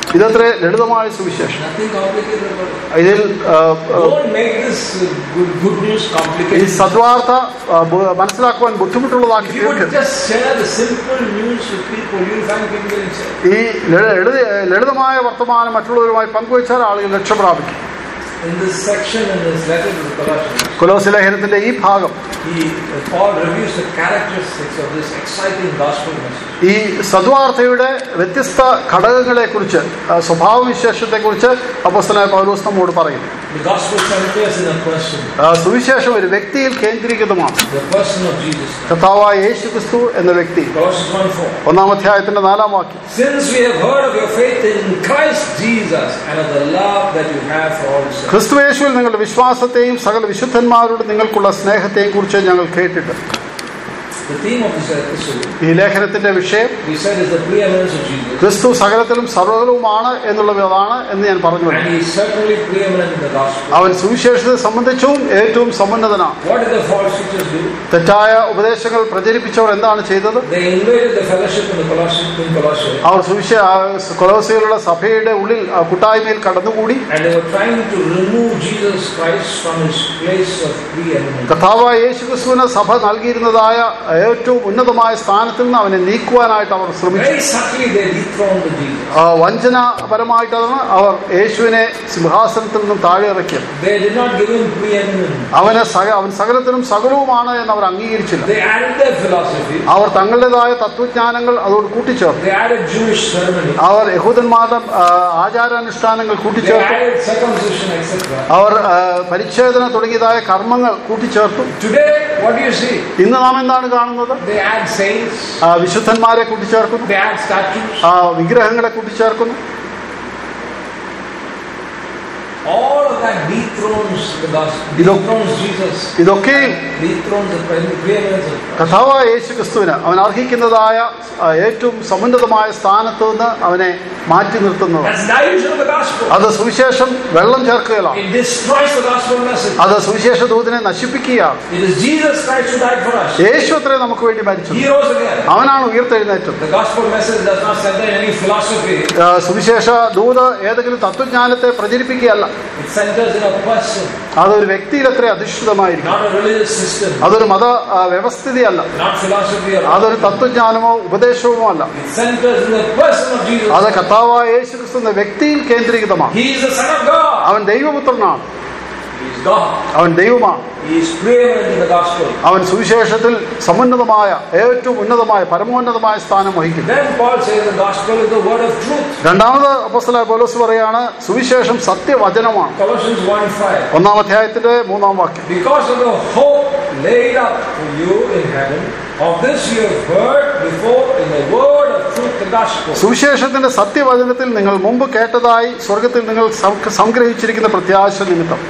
ഇതത്ര ലളിതമായ സുവിശേഷം. Nothing complicated about it. ഇതിൽ Don't make this uh, good, good news ഈ complicated. സദ്വാർത്ത ആ, ബു- മനസ്സിലാക്കുവാൻ ബുദ്ധിമുട്ടുള്ളതാക്കി If you would തീർക്കരുത്. just share the simple news with people, you'll find people getting saved. ഈ ലളിത- ലളിത- ലളിതമായ വർത്തമാനം മറ്റുള്ളവരുമായി പങ്കുവച്ചാൽ ആളുകൾ രക്ഷപ്രാപിക്കും. In this section in this letter to the Colossians, കൊലോസ്യ ലേഖനത്തിന്റെ ഈ ഭാഗം he, uh, Paul reviews the characteristics of this exciting gospel message. ഈ സദ്വാർത്തയുടെ വ്യത്യസ്ത ഘടകങ്ങളെ കുറിച്ച്, സ്വഭാവവിശേഷത്തെ കുറിച്ച് അപ്പോസ്തലനായ പൗലോസ് നമ്മോട് പറയും. The gospel centers in a person, ആ, സുവിശേഷം ഒരു വ്യക്തിയിൽ കേന്ദ്രീകൃതമാണ്. the person of Jesus Christ. കർത്താവായ യേശു ക്രിസ്തു എന്ന വ്യക്തി. Colossians one four. ഒന്നാം അധ്യായത്തിന്റെ നാലാം വാക്യം. Since we have heard of your faith in Christ Jesus and of the love that you have for all saints. ക്രിസ്തുയേശുവിൽ നിങ്ങളുടെ വിശ്വാസത്തെയും സകല വിശുദ്ധന്മാരോട് നിങ്ങൾക്കുള്ള സ്നേഹത്തെയും കുറിച്ച് ഞങ്ങൾ കേട്ടിട്ട്. The theme of this episode, ഈ ലേഖനത്തിന്റെ വിഷയം we said, is the preeminence of Jesus. ക്രിസ്തു സകലത്തിലും സർവ്വകലവുമാണ് എന്നുള്ളതാണ് എന്ന് ഞാൻ പറഞ്ഞു. And he is certainly preeminent in the gospel. അവൻ സുവിശേഷത്തെ സംബന്ധിച്ചും ഏറ്റവും സമുന്നതനാണ്. What did the false teachers do? തെറ്റായ ഉപദേശങ്ങൾ പ്രചരിപ്പിച്ചവർ എന്താണ് ചെയ്തത്? They invaded the fellowship in the Colossians, in Colossae, അവർ സുവിശേ കൊലോസ്യയിലുള്ള സഭയുടെ ഉള്ളിൽ ആ, കൂട്ടായ്മയിൽ കടന്നുകൂടി and they were trying to remove Jesus Christ from his place of preeminence. കർത്താവായ യേശു ക്രിസ്തുവിന് സഭ നൽകിയിരുന്നതായ ഏറ്റവും ഉന്നതമായ സ്ഥാനത്തിൽ നിന്ന് അവനെ നീക്കുവാനായിട്ട് അവർ ശ്രമിച്ചു. Very subtly they dethroned Jesus. ആ, വഞ്ചനാപരമായിട്ടാണ് അവർ യേശുവിനെ സിംഹാസനത്തിൽ നിന്നും താഴെ ഇറക്കിയത്. They did not give him preeminence. അവന് സക- അവൻ സകലത്തിലും സകലവുമാണ് എന്ന് അവർ അംഗീകരിച്ചില്ല. They added their philosophy. അവർ തങ്ങളുടേതായ തത്വജ്ഞാനങ്ങൾ അതോട് കൂട്ടിച്ചേർത്തു. They added Jewish ceremony. അവർ യഹൂദന്മാരുടെ ആ, ആചാരാനുഷ്ഠാനങ്ങൾ They കൂട്ടിച്ചേർത്തു. added circumcision, et cetera. അവർ ആ, പരിച്ഛേദന തുടങ്ങിയതായ കർമ്മങ്ങൾ കൂട്ടിച്ചേർത്തു. Today, what do you see? ഇന്ന് നാം എന്താണ് കാണുന്നത്? They add saints. ആ, വിശുദ്ധന്മാരെ കൂട്ടിച്ചേർക്കുന്നു. They add statues. ആ, വിഗ്രഹങ്ങളെ കൂട്ടിച്ചേർക്കുന്നു. All of that dethrones the gospel. Ido- Dethrones Jesus. ഇതൊക്കെയും Dethrones the preeminence of Christ. കർത്താവായ യേശു ക്രിസ്തുവിന് അവൻ അർഹിക്കുന്നതായ ആ, ഏറ്റവും സമുന്നതമായ സ്ഥാനത്ത് നിന്ന് അവനെ മാറ്റി നിർത്തുന്നത്. That's dilution of the gospel. അത് സുവിശേഷം വെള്ളം ചേർക്കുകയാണ്. It destroys the gospel message. അത് സുവിശേഷ ദൂതനെ നശിപ്പിക്കുകയാണ്. It is Jesus Christ who died for us. യേശു അത്രേ നമുക്ക് വേണ്ടി മരിച്ചു. He rose again. അവനാണ് ഉയർത്തെഴുന്നേറ്റത്. The gospel message does not center in any philosophy. ആ, സുവിശേഷ ദൂത് ഏതെങ്കിലും തത്വജ്ഞാനത്തെ പ്രചരിപ്പിക്കുകയല്ല. It centers in a person, അതൊരു വ്യക്തിയിൽ അത്ര അധിഷ്ഠിതമായിരിക്കും. not a religious system, അതൊരു മത ആ, വ്യവസ്ഥിതിയല്ല. not philosophy or അതൊരു തത്വജ്ഞാനമോ ഉപദേശവുമോ അല്ല. it centers in the person of Jesus. അത് കർത്താവായ യേശു ക്രിസ്തു എന്ന വ്യക്തിയിൽ കേന്ദ്രീകൃതമാണ്. He is the Son of God. അവൻ ദൈവപുത്രനാണ്. He is God. അവൻ ദൈവമാണ്. He is preeminent in the gospel. അവൻ സുവിശേഷത്തിൽ സമുന്നതമായ ഏറ്റവും ഉന്നതമായ പരമോന്നതമായ സ്ഥാനം വഹിക്കുന്നു. Then Paul says the gospel is the word of truth. രണ്ടാമത് അപ്പോസ്തലനായ പൗലോസ് പറയാണ് സുവിശേഷം സത്യവചനമാണ്. Colossians one five. ഒന്നാം അധ്യായത്തിന്റെ മൂന്നാം വാക്യം. Because of the hope laid up for you in heaven, of this you have heard before in the word of truth, the gospel. സുവിശേഷത്തിന്റെ സത്യവചനത്തിൽ നിങ്ങൾ മുമ്പ് കേട്ടതായി സ്വർഗത്തിൽ നിങ്ങൾ സം- സംഗ്രഹിച്ചിരിക്കുന്ന പ്രത്യാശ നിമിത്തം.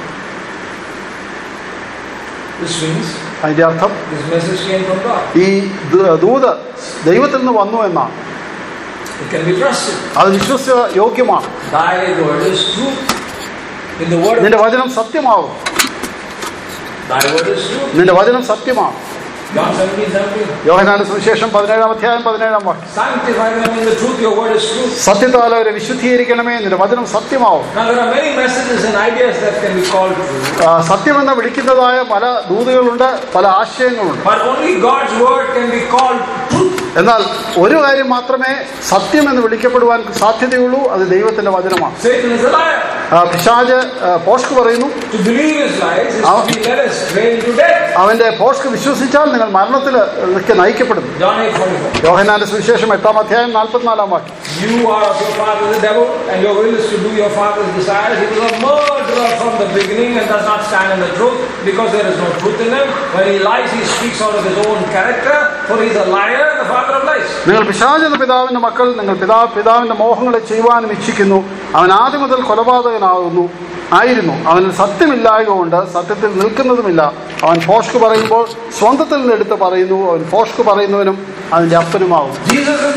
This means അതിന്റെ അർത്ഥം this message came from God. ഈ ദ- ദൂത് ദൈവത്തിൽ നിന്ന് വന്നു എന്നാണ്. It can be trusted. അത് വിശ്വസ്യ യോഗ്യമാണ്. Thy word is truth. In the word of നിന്റെ വചനം സത്യമാവും. Thy word is truth. നിന്റെ വചനം സത്യമാണ്. John seventeen seventeen. യോഹന്നാന്റെ സുവിശേഷം പതിനേഴാം അധ്യായം പതിനേഴാം വാക്യം. Sanctify them in the truth, your word is truth. സത്യത്താൽ അവരെ വിശുദ്ധീകരിക്കണമേ, നിന്റെ വചനം സത്യമാവും. Now there are many messages and ideas that can be called true. ആ, സത്യമെന്ന് വിളിക്കുന്നതായ പല ദൂതുകളുണ്ട്, പല ആശയങ്ങളുണ്ട്. But only God's word can be called truth. എന്നാൽ ഒരു കാര്യം മാത്രമേ സത്യം എന്ന് വിളിക്കപ്പെടുവാൻ സാധ്യതയുള്ളൂ, അത് ദൈവത്തിന്റെ വചനമാണ്. Satan is a liar. ആ, പിശാച് ആ, പോഷ്ക് പറയുന്നു, To believe his lies is Our- to be led astray into death. അവന്റെ പോഷ്ക് വിശ്വസിച്ചാൽ നിങ്ങൾ മരണത്തിലേക്ക് നയിക്കപ്പെടുന്നു. John eight forty-four. യോഹന്നാന്റെ സുവിശേഷം എട്ടാം അധ്യായം നാൽപ്പത്തിനാലാം വാക്യം. You are of your father the devil, and your will is to do your father's desires. He was a murderer from the beginning and does not stand in the truth, because there is no truth in him. When he lies, he speaks out of his own character, for he is a liar and the father of lies. നിങ്ങൾ പിശാചെന്ന പിതാവിന്റെ മക്കൾ, നിങ്ങൾ പിതാ പിതാവിന്റെ മോഹങ്ങളെ ചെയ്യുവാനും ഇച്ഛിക്കുന്നു. അവൻ ആദ്യം മുതൽ കൊലപാതകനാകുന്നു ആയിരുന്നു. അവനിൽ സത്യമില്ലായക കൊണ്ട് സത്യത്തിൽ നിൽക്കുന്നതുമില്ല. അവൻ ഫോഷ്ക് പറയുമ്പോൾ സ്വന്തത്തിൽ നിന്ന് എടുത്ത് പറയുന്നു. അവൻ ഫോഷ്ക് പറയുന്നവനും അതിന്റെ അപ്പനുമാവും. Jesus is the truth.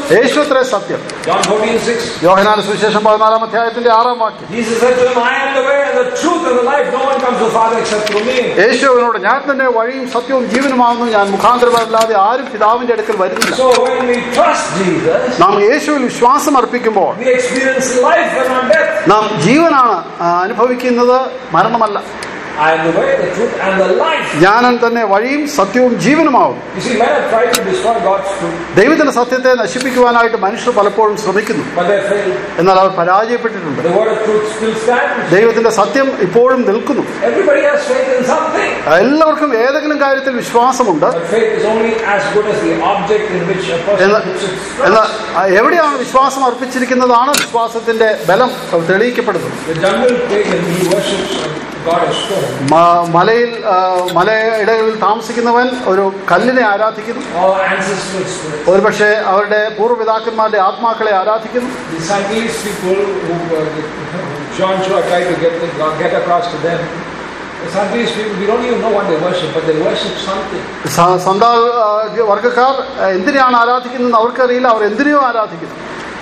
യേശു അത്രേ സത്യം. John fourteen six. യോഹന്നാന്റെ സുവിശേഷം പതിനാലാം അധ്യായത്തിന്റെ ആറാം വാക്യം. Jesus said to him, I am the way and the truth and the life. No one comes to the Father except through me. യേശു അവനോട്, ഞാൻ തന്നെ വഴിയും സത്യവും ജീവനുമാകുന്നു, ഞാൻ മുഖാന്തരമല്ലാതെ ആരും പിതാവിന്റെ അടുക്കൽ വരുന്നില്ല. So when we trust Jesus, നാം യേശുവിൽ വിശ്വാസം അർപ്പിക്കുമ്പോൾ we experience life and not death. നാം ജീവനാണ് അനുഭവിക്കുന്നത്, മരണമല്ല. I am the way, the truth and the life. ഞാനൻ തന്നെ വഴിയും സത്യവും ജീവനുമാവും. You see, men have tried to destroy God's truth. ദൈവത്തിന്റെ സത്യത്തെ നശിപ്പിക്കുവാനായിട്ട് മനുഷ്യർ പലപ്പോഴും ശ്രമിക്കുന്നു, But they failed. എന്നാൽ അവർ പരാജയപ്പെട്ടിട്ടുണ്ട്. The word of truth still stands. ദൈവത്തിന്റെ സത്യം ഇപ്പോഴും നിൽക്കുന്നു. Everybody has faith in something. എല്ലാവർക്കും ഏതെങ്കിലും കാര്യത്തിൽ വിശ്വാസമുണ്ട്. But faith is only as good as the object in which a person puts its trust. എന്നാൽ എവിടെയാണ് വിശ്വാസം അർപ്പിച്ചിരിക്കുന്നതാണ് വിശ്വാസത്തിന്റെ ബലം തെളിയിക്കപ്പെടുന്നത്. The jungle pagan, he worships God of stone. മലയിൽ മലയിടകളിൽ താമസിക്കുന്നവൻ ഒരു കല്ലിനെ ആരാധിക്കുന്നു. All ancestral spirits. ഒരുപക്ഷെ അവരുടെ പൂർവ്വപിതാക്കന്മാരുടെ ആത്മാക്കളെ ആരാധിക്കുന്നു. The Sangelis people who uh, John Chua tried to get, get across to them. The Sangelis people, we don't even know what they worship, but they worship something. Santal വർഗ്ഗക്കാർ എന്തിനാണ് ആരാധിക്കുന്നത് അവർക്കറിയില്ല, അവർ എന്തിനെയോ ആരാധിക്കുന്നു.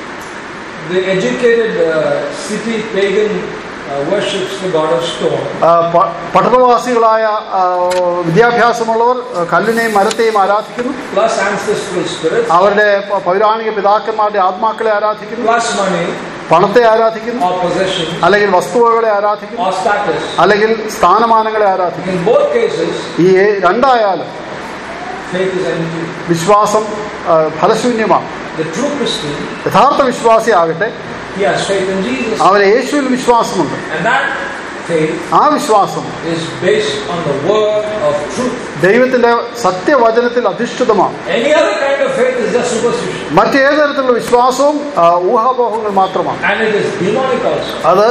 The educated uh, city pagan uh, worships the god of stone. പട്ടണവാസികളായ വിദ്യാഭ്യാസമുള്ളവർ കല്ലിനെയും മരത്തെയും ആരാധിക്കുന്നു. Plus ancestral spirits. അവരുടെ പൗരാണിക പിതാക്കന്മാരുടെ ആത്മാക്കളെ ആരാധിക്കുന്നു. Plus money. പണത്തെ ആരാധിക്കുന്നു, or possession, അല്ലെങ്കിൽ വസ്തുവകളെ ആരാധിക്കുന്നു, or status, അല്ലെങ്കിൽ സ്ഥാനമാനങ്ങളെ ആരാധിക്കുന്നു. In both cases, ഈ രണ്ടായാലും faith is empty. വിശ്വാസം ഫലശൂന്യമാണ്. The true Christian, യഥാർത്ഥ വിശ്വാസിയാകട്ടെ, he has faith in Jesus. അവന് യേശുവിൽ വിശ്വാസമുണ്ട്. And that faith ആ വിശ്വാസം is based on the word of truth. ദൈവത്തിന്റെ സത്യവചനത്തിൽ അധിഷ്ഠിതമാണ്. Any other kind of faith is just superstition. മറ്റേത് തരത്തിലുള്ള വിശ്വാസവും ഊഹാപോഹങ്ങൾ മാത്രമാണ്. And it is demonic also. അത്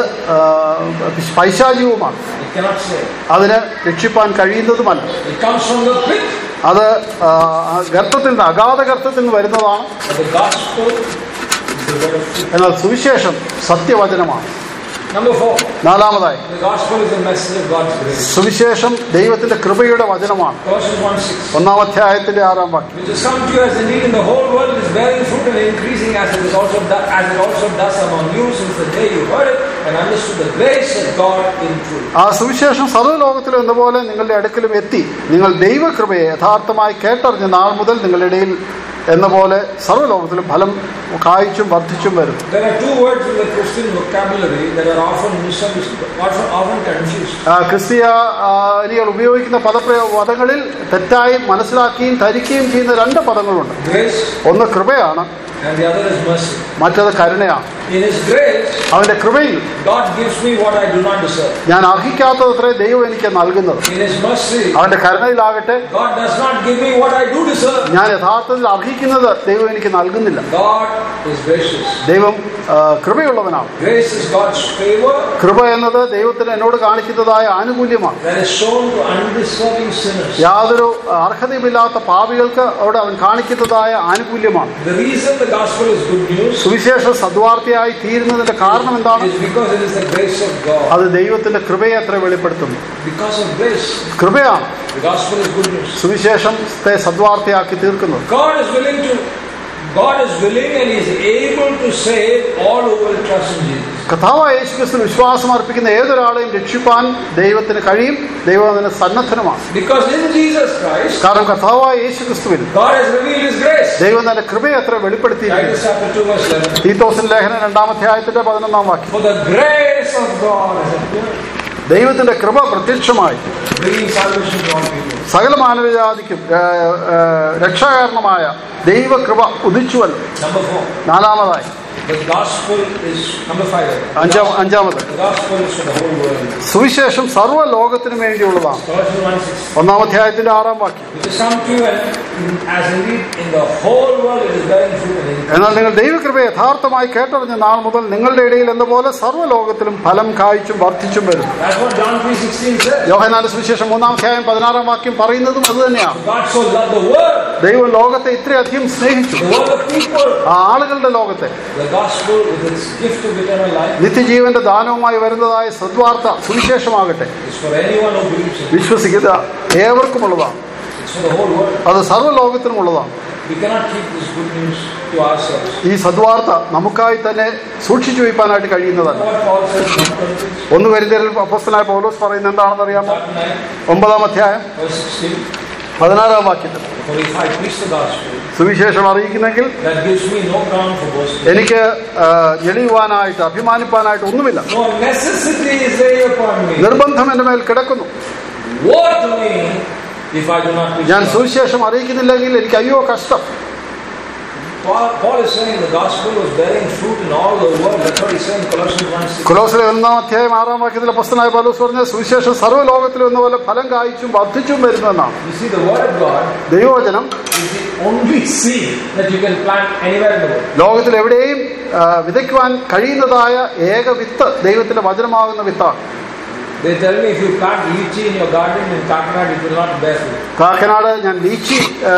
പൈശാചികവുമാണ്. It cannot save. അതിന് രക്ഷിപ്പാൻ കഴിയുന്നതുമല്ല. It comes from the pit. അത് ഗർത്തത്തിൽ നിന്ന്, അഗാധ ഗർത്തത്തിൽ നിന്ന് വരുന്നതാണ്. But the gospel is the word of truth. എന്നാൽ സുവിശേഷം സത്യവചനമാണ്. Number four. നാലാമതായി, the gospel is the message of God's grace. സുവിശേഷം ദൈവത്തിന്റെ കൃപയുടെ വചനമാണ്. Colossians one six. ഒന്നാം അധ്യായത്തിന്റെ ആറാം വാക്യം. Which has come to you as indeed in the whole world is bearing fruit and increasing as it is also do- as it also does among you since the day you heard it and understood the grace of God in truth. ആ സുവിശേഷം സർവ്വലോകത്തിലും എന്നപോലെ നിങ്ങളുടെ അടുക്കലും എത്തി, നിങ്ങൾ ദൈവകൃപയെ യഥാർത്ഥമായി കേട്ടറിഞ്ഞ നാൾ മുതൽ നിങ്ങളുടെ ഇടയിൽ എന്ന പോലെ സർവ്വലോകത്തിലും ഫലം കായ്ച്ചും വർദ്ധിച്ചും വരും. There are two words in the Christian vocabulary that are often misunderstood, often, often confused. ക്രിസ്തീയനികൾ ഉപയോഗിക്കുന്ന പദപ്രയോഗ പദങ്ങളിൽ തെറ്റായി മനസ്സിലാക്കുകയും ധരിക്കുകയും ചെയ്യുന്ന രണ്ട് പദങ്ങളുണ്ട്. Grace. ഒന്ന് കൃപയാണ്, and the other is mercy. മറ്റത് കരുണയാണ്. In His grace, അവന്റെ കൃപയിൽ God gives me what I do not deserve. ഞാൻ അർഹിക്കാത്തത്രേ ദൈവം എനിക്ക് നൽകുന്നത്. In His mercy, അവന്റെ കരുണയിലാകട്ടെ, God does not give me what I do deserve. ഞാൻ യഥാർത്ഥത്തിൽ അർഹിക്കുന്നത് ദൈവം എനിക്ക് നൽകുന്നില്ല. God is gracious. ദൈവം കൃപയുള്ളവനാണ്. Grace is God's favor. കൃപ എന്നത് ദൈവത്തിന് എന്നോട് കാണിക്കുന്നതായ ആനുകൂല്യമാണ്. That is shown to undeserving sinners. യാതൊരു അർഹതയുമില്ലാത്ത പാപികൾക്ക് അവിടെ അവൻ കാണിക്കുന്നതായ ആനുകൂല്യമാണ്. The reason the gospel is good news, സുവിശേഷം സദ്വാർത്തയായി തീരുന്നതിന്റെ കാരണം എന്താണ്? is because it is the grace of God. അത് ദൈവത്തിന്റെ കൃപയെ അത്ര വെളിപ്പെടുത്തുന്നു. Because of grace, കൃപയാണ് the gospel is good news. സുവിശേഷത്തെ സദ്വാർത്തയാക്കി തീർക്കുന്നത്. God is willing to God is willing and He is able to save all who will trust in Jesus. കർത്താവായ യേശുക്രിസ്തുവിൽ വിശ്വാസം അർപ്പിക്കുന്ന ഏതൊരാളെയും രക്ഷിപ്പാൻ ദൈവത്തിന് കഴിയും. ദൈവം അതിന് സന്നദ്ധനുമാണ്. Because in Jesus Christ, കാരണം കർത്താവായ യേശുക്രിസ്തുവിൽ God has revealed His grace. ദൈവം തന്റെ കൃപയെ അത്ര വെളിപ്പെടുത്തിയിരിക്കുന്നു. Titus chapter two verse eleven. തീത്തോസിന്റെ ലേഖനം രണ്ടാം അധ്യായത്തിന്റെ പതിനൊന്നാം വാക്യം. For the grace of God has appeared, ദൈവത്തിന്റെ കൃപ പ്രത്യക്ഷമായി bringing salvation to all people. സകല മാനവജാതിക്കും രക്ഷാകാരണമായ ദൈവകൃപ ഉദിച്ചുവല്ലോ. Number four. നാലാമതായി, The gospel is number five. അഞ്ചാം അഞ്ചാമത് The gospel is for the whole world. സുവിശേഷം സർവ്വ ലോകത്തിനു വേണ്ടിയുള്ളതാണ്. Colossians one six. ഒന്നാം അധ്യായത്തിന്റെ ആറാം വാക്യം. Which is come to you as indeed in the whole world it is bearing fruit and increase. എന്നാൽ നിങ്ങൾ ദൈവകൃപയെ യഥാർത്ഥമായി കേട്ടറിഞ്ഞ നാൾ മുതൽ നിങ്ങളുടെ ഇടയിൽ എന്ന പോലെ സർവ്വ ലോകത്തിലും ഫലം കായ്ച്ചും വർദ്ധിച്ചും വരും. That's what John three sixteen says. യോഹന്നാന്റെ സുവിശേഷം മൂന്നാം അധ്യായം പതിനാറാം വാക്യം പറയുന്നതും അത് തന്നെയാണ്. God so loved the world. ദൈവം ലോകത്തെ ഇത്രയധികം സ്നേഹിച്ചു, The world of people. ആ ആളുകളുടെ ലോകത്തെ. The gospel with its gift of eternal life നിത്യജീവന്റെ ദാനവുമായി വരുന്നതായ സദ്വാർത്ത സുവിശേഷമാകട്ടെ is for anyone who believes in it. വിശ്വസിക്കുന്ന ഏവർക്കുമുള്ളതാണ്. It's for the whole world. അത് സർവ്വ ലോകത്തിനുമുള്ളതാണ്. we cannot keep this good news to ourselves. ഈ സദ്വാർത്ത നമുക്കായി തന്നെ സൂക്ഷിച്ചു വയ്ക്കാനായിട്ട് കഴിയുന്നതല്ല. What Paul says in Corinthians, ഒന്ന് കൊരിന്ത്യരിൽ അപ്പോസ്തലനായ പൗലോസ് പറയുന്നത് എന്താണെന്ന് അറിയാമോ? chapter nine, ഒമ്പതാം അധ്യായം verse sixteen. പതിനാറാം വാക്യത്തിൽ, For if I preach the gospel, സുവിശേഷം അറിയിക്കുന്നെങ്കിൽ that gives me no ground for boasting. എനിക്ക് ജലിയുവാനായിട്ട് അഭിമാനിപ്പാനായിട്ട് ഒന്നുമില്ല. No necessity is laid upon me. നിർബന്ധം എന്റെ മേൽ കിടക്കുന്നു. Woe to me if I do not preach. ഞാൻ സുവിശേഷം അറിയിക്കുന്നില്ലെങ്കിൽ എനിക്ക് അയ്യോ കഷ്ടം. Paul, Paul is saying the gospel was bearing fruit in all the world. That's what he's saying in Colossians one six. കൊലോസിലെ ഒന്നാം അധ്യായം ആറാം വാക്യത്തിൽ അപ്പോസ്തലനായ പൗലോസ് പറഞ്ഞ സുവിശേഷം സർവ്വലോകത്തിലും എന്ന പോലെ ഫലം കായ്ച്ചും വർദ്ധിച്ചും വരുന്നതെന്നാണ്. You see, the word of God ദൈവവചനം is the only seed that you can plant anywhere in the world. ലോകത്തിൽ എവിടെയും വിതയ്ക്കുവാൻ കഴിയുന്നതായ ഏക വിത്ത് ദൈവത്തിന്റെ വചനമാകുന്ന വിത്താണ്. They tell me if you plant lychee in your garden in Kakinad, it will not bear fruit. Kakkanad ഞാൻ lychee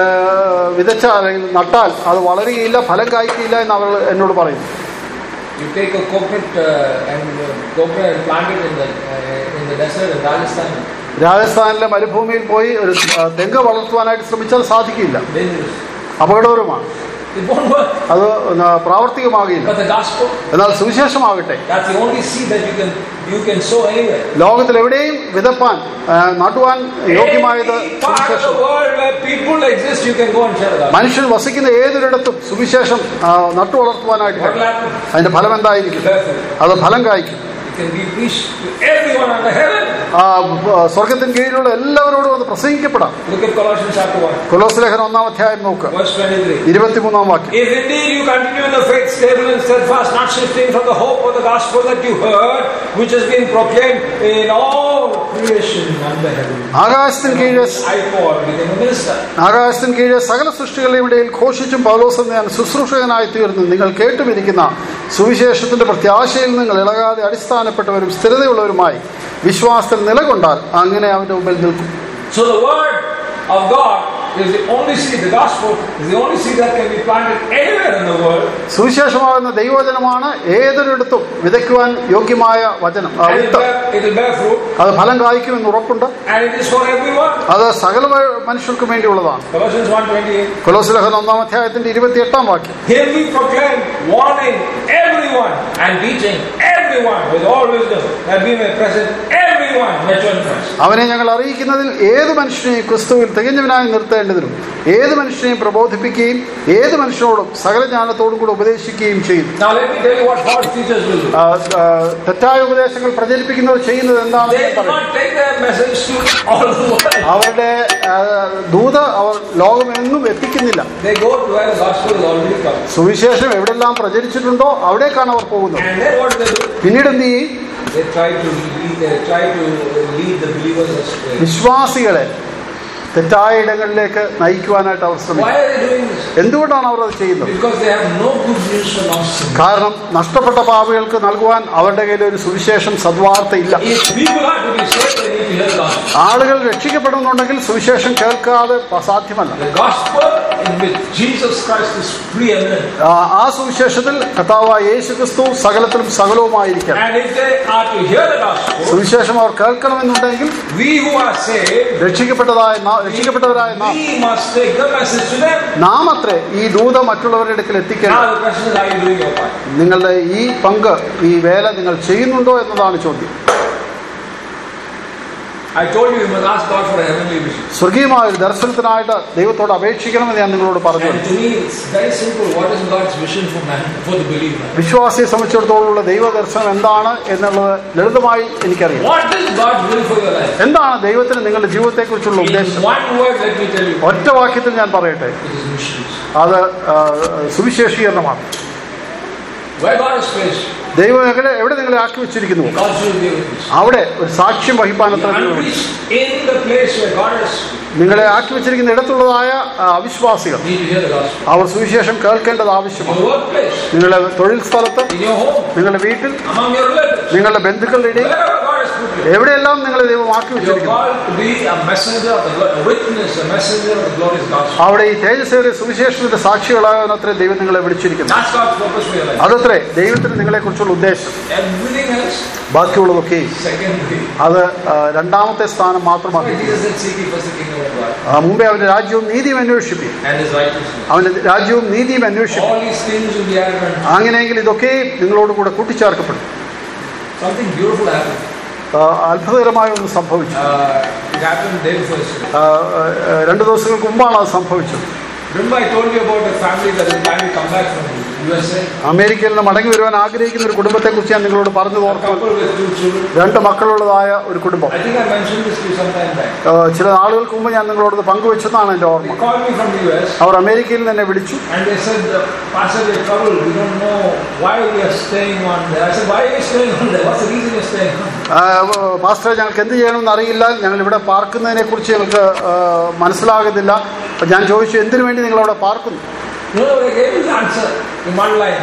വിതച്ച അല്ലെങ്കിൽ നട്ടാൽ അത് വളരുകയില്ല, ഫലം കായ്ക്കുകയില്ല എന്ന് അവർ എന്നോട് പറയുന്നു. You take a coconut uh, and uh, coconut and plant it in the uh, in the desert in Rajasthan. രാജസ്ഥാനിലെ മരുഭൂമിയിൽ പോയി ഒരു തെങ്ങ് വളർത്തുവാനായിട്ട് ശ്രമിച്ചാൽ സാധിക്കില്ല, Dangerous. അപകടകരമാണ്. It won't work. അത് പ്രാവർത്തികമാകില്ല. But the gospel, എന്നാൽ സുവിശേഷമാകട്ടെ, that's the only seed that you can you can sow anywhere. ലോകത്തിൽ എവിടെയും വിതപ്പാൻ നട്ടുവാൻ യോഗ്യമായത് Any part of the world where people exist, you can go and share the gospel. മനുഷ്യൻ വസിക്കുന്ന ഏതൊരിടത്തും സുവിശേഷം നട്ടു വളർത്തുവാനായിട്ട് What will happen? അതിന്റെ ഫലം എന്തായിരിക്കും? അത് ഫലം കായ്ക്കും. It can be preached to everyone under heaven. സ്വർഗത്തിന് കീഴിലുള്ള എല്ലാവരോടും അത് പ്രസംഗിക്കപ്പെടാം. Look at Colossians chapter one. കൊലോസ് ലേഖനം ഒന്നാം അധ്യായം നോക്കുക, Verse twenty-three. ഇരുപത്തിമൂന്നാം വാക്യം. If indeed you continue in the faith, stable and steadfast, not shifting from the hope of the gospel that you heard, which has been proclaimed in all creation under heaven. ആകാശത്തിന് കീഴെ I Paul became a minister. ആകാശത്തിന് കീഴെ സകല സൃഷ്ടികളുടെ ഇടയിൽ ഘോഷിച്ചും പൗലോസ് എന്ന ഞാൻ ശുശ്രൂഷകനായി തീർന്നു. നിങ്ങൾ കേട്ടുമിരിക്കുന്ന സുവിശേഷത്തിന്റെ പ്രത്യാശയിൽ നിങ്ങൾ ഇളകാതെ അടിസ്ഥാനപ്പെട്ടവരും സ്ഥിരതയുള്ളവരുമായി വിശ്വാസത്തിൽ നിലകൊണ്ടാൽ അങ്ങനെ അവന്റെ മുമ്പിൽ നിൽക്കും. So the word of God is the only seed. The gospel is the only seed that can be planted anywhere in the world. സുവിശേഷമാകുന്ന ദൈവവചനമാണ് ഏതൊരിടത്തും വിതയ്ക്കുവാൻ യോഗ്യമായ വചനം. It will bear fruit. അത് ഫലം കായ്ക്കുമെന്ന് ഉറപ്പുണ്ട്. And it is for everyone. അത് സകല മനുഷ്യർക്കും വേണ്ടിയുള്ളതാണ്. Colossians one twenty-eight. കൊലോസ്യ ലേഖനം ഒന്നാം അധ്യായത്തിന്റെ ഇരുപത്തിയെട്ടാം വാക്യം. Here we proclaim, warning everyone and teaching everyone with all wisdom, that we may present everyone mature in Christ. അവനെ ഞങ്ങൾ അറിയിക്കുന്നതിൽ ഏത് മനുഷ്യനെയും ക്രിസ്തുവിൽ തികഞ്ഞവനായി നിർത്തേണ്ടതിനും ഏത് മനുഷ്യനെയും പ്രബോധിപ്പിക്കുകയും ഏത് മനുഷ്യനോടും സകല ജ്ഞാനത്തോടും കൂടെ ഉപദേശിക്കുകയും ചെയ്യും. Now let me tell you what false teachers will do. തെറ്റായ ഉപദേശങ്ങൾ പ്രചരിപ്പിക്കുന്നവർ ചെയ്യുന്നത് എന്താണെന്ന് They do not take their message to all the world. അവരുടെ ദൂത അവർ ലോകമെന്നും എത്തിക്കുന്നില്ല. They go to where the gospel is already come. സുവിശേഷം എവിടെല്ലാം പ്രചരിച്ചിട്ടുണ്ടോ അവിടേക്കാണ് അവർ പോകുന്നത്. And then what they do? പിന്നീട് എന്ത് ചെയ്യും? They try to lead, they try to lead the believers astray. വിശ്വാസികളെ തെറ്റായ ഇടങ്ങളിലേക്ക് നയിക്കുവാനായിട്ട് അവർ ശ്രമിക്കും. Why are they doing this? എന്തുകൊണ്ടാണ് അവർ അത് ചെയ്യുന്നത്? Because they have no good news for lost sinners. കാരണം നഷ്ടപ്പെട്ട പാപികൾക്ക് നൽകുവാൻ അവരുടെ കയ്യിൽ ഒരു സുവിശേഷം സദ്വാർത്ത ഇല്ല. If people are to be saved, they need to hear the gospel. ആളുകൾ രക്ഷിക്കപ്പെടുന്നുണ്ടെങ്കിൽ സുവിശേഷം കേൾക്കാതെ സാധ്യമല്ല. The gospel in which Jesus Christ is preeminent. ആ സുവിശേഷത്തിൽ കർത്താവായ യേശു ക്രിസ്തു സകലത്തിലും സകലവുമായിരിക്കണം. And if they are to hear the gospel, സുവിശേഷം അവർ കേൾക്കണമെന്നുണ്ടെങ്കിൽ we who are saved, രക്ഷിക്കപ്പെട്ടതായ രക്ഷിക്കപ്പെട്ടവരായ നാം we must take the message to them. നാം അത്രേ ഈ ദൂത മറ്റുള്ളവരുടെ അടുക്കൽ എത്തിക്കണം. Now the question is, are you doing your part? നിങ്ങളുടെ ഈ പങ്ക് ഈ വേല നിങ്ങൾ ചെയ്യുന്നുണ്ടോ എന്നതാണ് ചോദ്യം. I told you you must ask God for a heavenly vision. സ്വർഗീയമായ ഒരു ദർശനത്തിനായിട്ട് ദൈവത്തോട് അപേക്ഷിക്കണമെന്ന് ഞാൻ നിങ്ങളോട് പറഞ്ഞു. And to me it's very simple. What is God's vision for man, for the believer? വിശ്വാസിയെ സംബന്ധിച്ചിടത്തോളമുള്ള ദൈവ ദർശനം എന്താണ് എന്നുള്ളത് ലളിതമായി എനിക്കറിയാം. What is God's will for your life? എന്താണ് ദൈവത്തിന് നിങ്ങളുടെ ജീവിതത്തെക്കുറിച്ചുള്ള ഉദ്ദേശം? In one word, let me tell you. ഒറ്റ വാക്യത്തിൽ ഞാൻ പറയട്ടെ, It is missions. അത് സുവിശേഷീകരണമാണ്. Where God is placed, ദൈവം എവിടെ എവിടെ നിങ്ങളെ ആക്കി വെച്ചിരിക്കുന്നു God should be with us. അവിടെ ഒരു സാക്ഷ്യം വഹിപ്പാൻ അത്ര In the place where God is, നിങ്ങളെ ആക്കി വെച്ചിരിക്കുന്ന ഇടത്തുള്ളതായ അവിശ്വാസികൾ need to hear the gospel. അവർ സുവിശേഷം കേൾക്കേണ്ടത് ആവശ്യമാണ്. Your workplace, നിങ്ങളുടെ തൊഴിൽ സ്ഥലത്ത്, in your home, നിങ്ങളുടെ വീട്ടിൽ, among your relatives, നിങ്ങളുടെ ബന്ധുക്കളുടെ ഇടയിൽ, wherever God has put place. എവിടെയെല്ലാം നിങ്ങളെ ദൈവം ആക്കി You are വെച്ചിരിക്കുന്നു. called to be a messenger of the Lord, a witness, a messenger of the glorious gospel. അവിടെ ഈ തേജസ്സേറിയ സുവിശേഷത്തിന്റെ സാക്ഷികളാകാനത്രേ ദൈവം നിങ്ങളെ വിളിച്ചിരിക്കുന്നു. That's God's purpose for your life. അതത്രേ ദൈവത്തിന് നിങ്ങളെ കുറിച്ചുള്ള ഉദ്ദേശം. Everything else, ബാക്കിയുള്ളതൊക്കെ secondary. അത് ആ, രണ്ടാമത്തെ സ്ഥാനം മാത്രമാണ്. Jesus said, "Seek ye first the kingdom of God ആ, മുമ്പേ അവന്റെ രാജ്യവും നീതിയും അന്വേഷിപ്പിക്കും. and His righteousness. അവന്റെ രാജ്യവും നീതിയും അന്വേഷിക്കും. All these things will be added unto you." അങ്ങനെയെങ്കിൽ ഇതൊക്കെ നിങ്ങളോട് കൂടെ കൂട്ടിച്ചേർക്കപ്പെടും. Something beautiful happened. ആ, അത്ഭുതകരമായ ഒന്ന് സംഭവിച്ചു. Uh, it happened day before yesterday. ആ, ആ, രണ്ട് ദിവസങ്ങൾക്ക് മുമ്പാണ് അത് സംഭവിച്ചത്. Remember, I told you about a family that is planning to come back from U S A. അമേരിക്കയിൽ നിന്ന് മടങ്ങി വരുവാൻ ആഗ്രഹിക്കുന്ന ഒരു കുടുംബത്തെ കുറിച്ച് ഞാൻ നിങ്ങളോട് പറഞ്ഞു A ഓർത്തു. couple with two children. രണ്ട് മക്കളുള്ളതായ ഒരു കുടുംബം. I think I mentioned this to you some time back. ആ, ചില നാളുകൾക്ക് മുമ്പ് ഞാൻ നിങ്ങളോട് ഇത് പങ്കുവെച്ചതാണ് എൻ്റെ ഓർമ്മ. They called me from the U S അവർ അമേരിക്കയിൽ നിന്ന് എന്നെ വിളിച്ചു. and they said, "Pastor, we are troubled. We don't know why we are staying on there." I said, "Why are you staying on there? What's the reason you're staying on there?" ആ, പാസ്റ്ററെ, ഞങ്ങൾക്ക് എന്ത് ചെയ്യണമെന്ന് അറിയില്ല, ഞങ്ങൾ ഇവിടെ പാർക്കുന്നതിനെ കുറിച്ച് ഞങ്ങൾക്ക് ആ, മനസ്സിലാകുന്നില്ല. അപ്പം ഞാൻ ചോദിച്ചു, എന്തിനു വേണ്ടി നിങ്ങളവിടെ പാർക്കുന്നു? No, no, they gave me the answer in one line.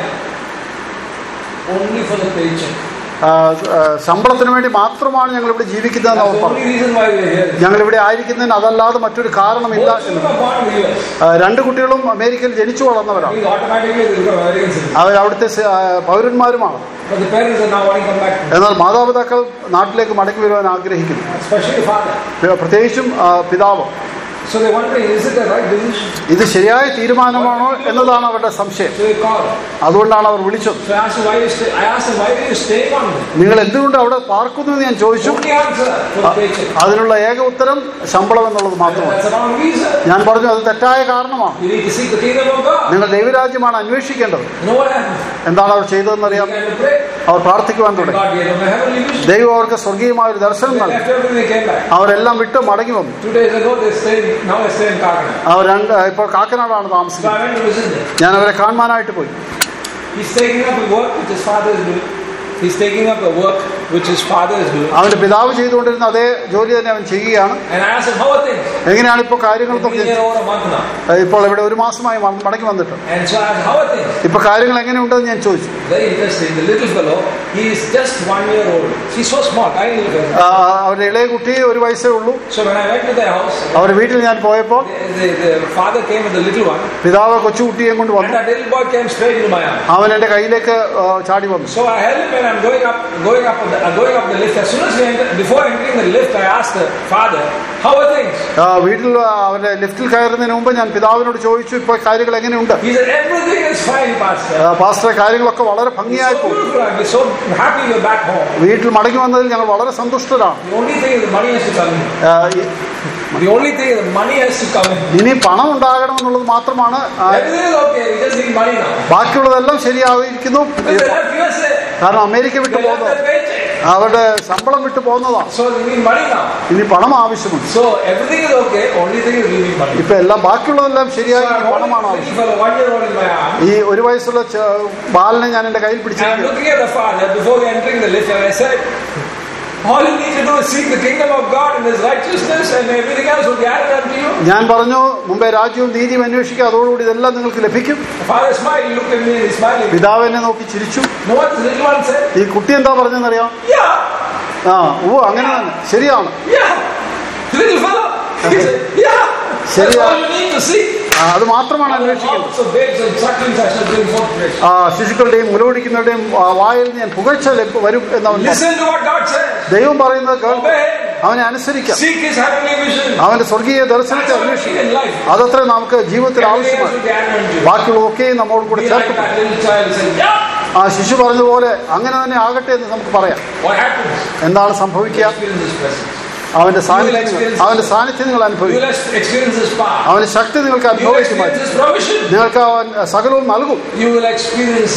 Only for the paycheck. ആ, ആ, ശമ്പളത്തിന് വേണ്ടി മാത്രമാണ് ഞങ്ങൾ ഇവിടെ ജീവിക്കുന്നതെന്ന് അവർ That's the പറഞ്ഞു. only reason why we are here. ഞങ്ങൾ ഇവിടെ ആയിരിക്കുന്നതിന് അതല്ലാതെ മറ്റൊരു കാരണമില്ല Both എന്ന്. children are born in the U S. ആ, രണ്ട് കുട്ടികളും അമേരിക്കയിൽ ജനിച്ചു വളർന്നവരാണ്. Means automatically they become American citizens. അവർ അവിടുത്തെ സ- ആ, പൗരന്മാരുമാണ്. But the parents are now wanting to come back. എന്നാൽ മാതാപിതാക്കൾ നാട്ടിലേക്ക് മടങ്ങി വരുവാൻ ആഗ്രഹിക്കുന്നു, Especially father. പ്രത്യേകിച്ചും ആ, പിതാവ്. So they're wondering, is it the right decision? ഇത് ശരിയായ തീരുമാനമാണോ എന്നതാണ് അവരുടെ സംശയം. So they called. അതുകൊണ്ടാണ് അവർ വിളിച്ചത്. So I asked them, why you stay? I asked them, why are you staying on there? നിങ്ങൾ എന്തുകൊണ്ട് അവിടെ പാർക്കുന്നു എന്ന് ഞാൻ ചോദിച്ചു. Only answer for the paycheck. അതിനുള്ള ഏക ഉത്തരം ശമ്പളം എന്നുള്ളത് മാത്രമാണ്. That's the wrong reason. ഞാൻ പറഞ്ഞു, അത് തെറ്റായ കാരണമാണ്. You need to seek the kingdom of God. നിങ്ങൾ ദൈവരാജ്യമാണ് അന്വേഷിക്കേണ്ടത്. You know what happened? എന്താണ് അവർ ചെയ്തതെന്നറിയാം. They began to pray. അവർ പ്രാർത്ഥിക്കുവാൻ തുടങ്ങി. God gave them a heavenly vision. ദൈവം അവർക്ക് സ്വർഗീയമായ ഒരു ദർശനം They നൽകി. left everything, they came back. അവരെല്ലാം വിട്ട് മടങ്ങി വന്നു. Two days ago they stayed, now they stay in Karnataka. അവർ രണ്ട് ഇപ്പോൾ കാക്കനാടാണ് So താമസിക്കുന്നത്. I went to visit them. ഞാൻ അവരെ കാണുവാനായിട്ട് പോയി. He's taking up a work which his father is doing. He's taking up a work which his father is doing. അവന്റെ പിതാവ് ചെയ്തുകൊണ്ടിരുന്ന അതേ ജോലി തന്നെ അവൻ ചെയ്യുകയാണ്. And I asked him, how are things? എങ്ങനെയാണ് ഇപ്പോൾ കാര്യങ്ങൾ? He's been here over a month now. ഇപ്പോൾ ഇവിടെ ഒരു മാസമായി മ- മടങ്ങി വന്നിട്ട് And so I asked, how are things? ഇപ്പൊ കാര്യങ്ങൾ എങ്ങനെയുണ്ടെന്ന് ഞാൻ ചോദിച്ചു. Very interesting. The little fellow, he is just one year old. He's so small, tiny little fellow. ആ, അവരുടെ ഇളയ കുട്ടി ഒരു വയസ്സേ ഉള്ളൂ. So when I went to their house, അവരുടെ വീട്ടിൽ ഞാൻ പോയപ്പോൾ the, the, the father came with the little one, പിതാവ് കൊച്ചുകുട്ടിയെ കൊണ്ട് and വന്നു. that little boy came straight into my arms. അവൻ എന്റെ കയ്യിലേക്ക് ആ, ചാടി വന്നു. So I held him and I'm going up, going up, the, uh, going up the lift. As soon as we enter, before entering the lift, I asked the father, "How are things?" ആ, വീട്ടിൽ ആ, അവരുടെ ലിഫ്റ്റിൽ കയറുന്നതിന് മുമ്പ് ഞാൻ പിതാവിനോട് ചോദിച്ചു, ഇപ്പോൾ കാര്യങ്ങൾ എങ്ങനെയുണ്ട്? He said, "Everything is fine, Pastor. ആ, പാസ്റ്ററെ, കാര്യങ്ങളൊക്കെ വളരെ ഭംഗിയായി So പോകും. beautiful. I'm so happy you're back home. വീട്ടിൽ മടങ്ങി വന്നതിൽ ഞങ്ങൾ വളരെ സന്തുഷ്ടരാണ്. The only thing is the money has to come in. ആ, ഈ- The only thing is the money has to come in. ഇനി പണം ഉണ്ടാകണം എന്നുള്ളത് മാത്രമാണ്. ആ, Everything is okay. We just need money now." ബാക്കിയുള്ളതെല്ലാം ശരിയായിരിക്കുന്നു. Because they left U S A. കാരണം അമേരിക്ക വിട്ടു They left പോകുന്നത് their paycheck. അവരുടെ ശമ്പളം വിട്ടു പോകുന്നതാണ്. So we need money now. ഇനി പണം ആവശ്യമുണ്ട്. So everything is okay. Only thing is we need money. ഇപ്പൊ എല്ലാം ബാക്കിയുള്ളതെല്ലാം So ശരിയായി, I'm holding പണമാണ് the ആവശ്യം. little fellow, one year old in my arms. ഈ ഒരു വയസ്സുള്ള ച- ബാലനെ ഞാൻ എന്റെ കയ്യിൽ And I'm പിടിച്ചിരിക്കുന്നു. looking at the father before we entering the lift, and I said, "All you need to do is seek the kingdom of God and His righteousness, and everything else will be added unto you." ഞാൻ പറഞ്ഞു, മുമ്പേ രാജ്യവും നീതിയും അന്വേഷിക്കുക, അതോടുകൂടി ഇതെല്ലാം നിങ്ങൾക്ക് ലഭിക്കും. The father smiled. He looked at me and he's smiling. പിതാവ് എന്നെ നോക്കി ചിരിച്ചു. You know what the little one said? ഈ കുട്ടി എന്താ പറഞ്ഞെന്നറിയാം? Yeah, ആ, ഓ, അങ്ങനെ തന്നെ, ശരിയാണ്. yeah. The little fellow. He said, "Yeah, that's ശരിയാ. all you need to see." ആ, അത് മാത്രമാണ് അന്വേഷിക്കുന്നത്. So babes and sucklings I shall bring forth praise. ആ, ശിശുക്കളുടെയും മുലകുടിക്കുന്നവരുടെയും ആ, വായിൽ നിന്ന് ഞാൻ പുകഴ്ച ലഭ- വരും എന്നവൻ പറഞ്ഞു. Listen to what God says. ദൈവം പറയുന്നത് കേൾക്കും, Obey. അവനെ അനുസരിക്കാം. Seek His heavenly vision. അവന്റെ സ്വർഗീയ ദർശനത്തെ That's all we need അന്വേഷിക്കാം. in life. അതത്ര നമുക്ക് ജീവിതത്തിൽ Everything else ആവശ്യമാണ്. will be added unto you. ബാക്കിയുള്ളതൊക്കെയും നമ്മോട് കൂടെ Be like ചേർക്കും. that little child who said, "Yeah." ആ ശിശു പറഞ്ഞതുപോലെ അങ്ങനെ തന്നെ ആകട്ടെ എന്ന് നമുക്ക് പറയാം. What happens? എന്താണ് സംഭവിക്കുക? Experience His presence. അവന്റെ സാന്നിധ്യം അവന്റെ സാന്നിധ്യം നിങ്ങൾ You അനുഭവിക്കും. will experience His power. അവന്റെ ശക്തി നിങ്ങൾക്ക് You will അനുഭവിക്കുമായി. experience His provision. നിങ്ങൾക്ക് അവൻ സകലവും നൽകും. You will experience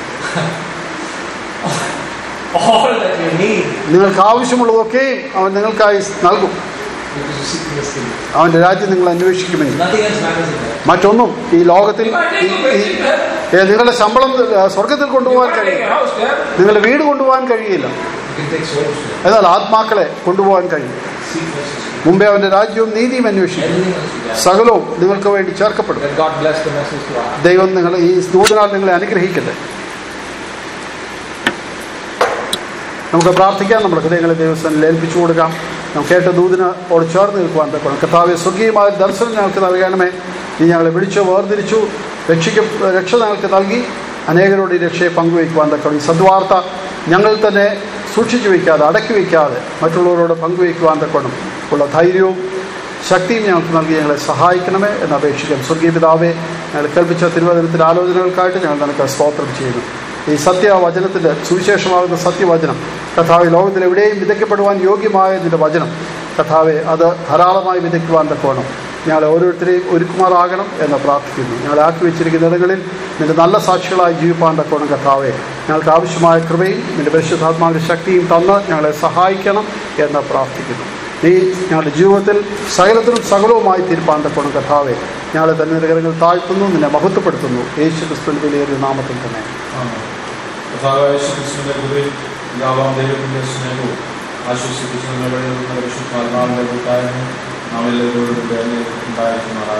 all that you need. നിങ്ങൾക്ക് ആവശ്യമുള്ളതൊക്കെയും അവൻ നിങ്ങൾക്കായി നൽകും. Because you seek His kingdom. അവന്റെ രാജ്യം നിങ്ങൾ അന്വേഷിക്കുമെങ്കിൽ Nothing else matters in life. മറ്റൊന്നും ഈ ലോകത്തിൽ You might take a ഈ- vacation there. ഏ, നിങ്ങളുടെ ശമ്പളം ഏ, സ്വർഗത്തിൽ You കൊണ്ടുപോകാൻ might take കഴിയും. a house there. നിങ്ങളുടെ വീട് കൊണ്ടുപോകാൻ കഴിയില്ല. You can take souls there. എന്നാൽ ആത്മാക്കളെ കൊണ്ടുപോകാൻ കഴിയും. Seek first His kingdom. മുമ്പേ അവന്റെ രാജ്യവും നീതിയും അന്വേഷിക്കും. Everything else will be added. സകലവും നിങ്ങൾക്ക് വേണ്ടി ചേർക്കപ്പെടും. Let God bless the message to us. ദൈവം നിങ്ങൾ ഈ ദൂതനാൽ നിങ്ങളെ അനുഗ്രഹിക്കട്ടെ. നമുക്ക് പ്രാർത്ഥിക്കാം. നമ്മുടെ ഹൃദയങ്ങളെ ദൈവസ്ഥനിൽ ഏൽപ്പിച്ചു കൊടുക്കാം. നമുക്ക് കേട്ട ദൂതിനോട് ചേർന്ന് നിൽക്കുവാൻ തക്കണം. കർത്താവെ, സ്വർഗീയമായ ദർശനം ഞങ്ങൾക്ക് നൽകണമേ. നീ ഞങ്ങളെ വിളിച്ചു വേർതിരിച്ചു, രക്ഷിക്ക രക്ഷ ഞങ്ങൾക്ക് നൽകി അനേകരോട് ഈ രക്ഷയെ പങ്കുവയ്ക്കുവാൻ തക്കണം. ഈ സദ്വാർത്ത ഞങ്ങൾ തന്നെ സൂക്ഷിച്ചു വയ്ക്കാതെ, അടക്കി വയ്ക്കാതെ മറ്റുള്ളവരോട് പങ്കുവയ്ക്കുവാൻ തക്കണം ഉള്ള ധൈര്യവും ശക്തിയും ഞങ്ങൾക്ക് നൽകി ഞങ്ങളെ സഹായിക്കണമേ എന്ന് അപേക്ഷിക്കാം. സ്വർഗീയ പിതാവേ, ഞങ്ങൾ കേൾപ്പിച്ച തിരുവചനത്തിൻ്റെ ആലോചനകൾക്കായിട്ട് ഞങ്ങൾ നിനക്ക് സ്തോത്രം ചെയ്യുന്നു. ഈ സത്യവചനത്തിൻ്റെ സുവിശേഷമാകുന്ന സത്യവചനം കർത്താവെ, ലോകത്തിൽ എവിടെയും വിതയ്ക്കപ്പെടുവാൻ യോഗ്യമായ നിൻ്റെ വചനം കർത്താവെ, അത് ധാരാളമായി വിതയ്ക്കുവാൻ തക്കവണ്ണം ഞങ്ങളെ ഓരോരുത്തരെയും ഒരുക്കുമാറാകണം എന്ന് പ്രാർത്ഥിക്കുന്നു. ഞങ്ങളെ ആക്കി വെച്ചിരിക്കുന്ന ഇടങ്ങളിൽ നിൻ്റെ നല്ല സാക്ഷികളായി ജീവിപ്പാൻ തക്കവണ്ണം കർത്താവെ, ഞങ്ങൾക്ക് ആവശ്യമായ കൃപയും നിൻ്റെ പരിശുദ്ധാത്മാവിൻ്റെ ശക്തിയും തന്ന് ഞങ്ങളെ സഹായിക്കണം എന്ന് പ്രാർത്ഥിക്കുന്നു. നീ ഞങ്ങളുടെ ജീവിതത്തിൽ സകലത്തിനും സകലവുമായി തീർപ്പാൻ തക്കവണ്ണം കർത്താവെ, ഞങ്ങളെ തന്നെ നിരകരങ്ങൾ താഴ്ത്തുന്നു, നിന്നെ മഹത്വപ്പെടുത്തുന്നു. യേശു ക്രിസ്തുവിന്റെ വിലയേറിയ നാമത്തിൽ തന്നെ.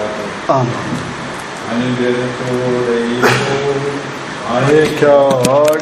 അനുഗ്രഹത്തോടെ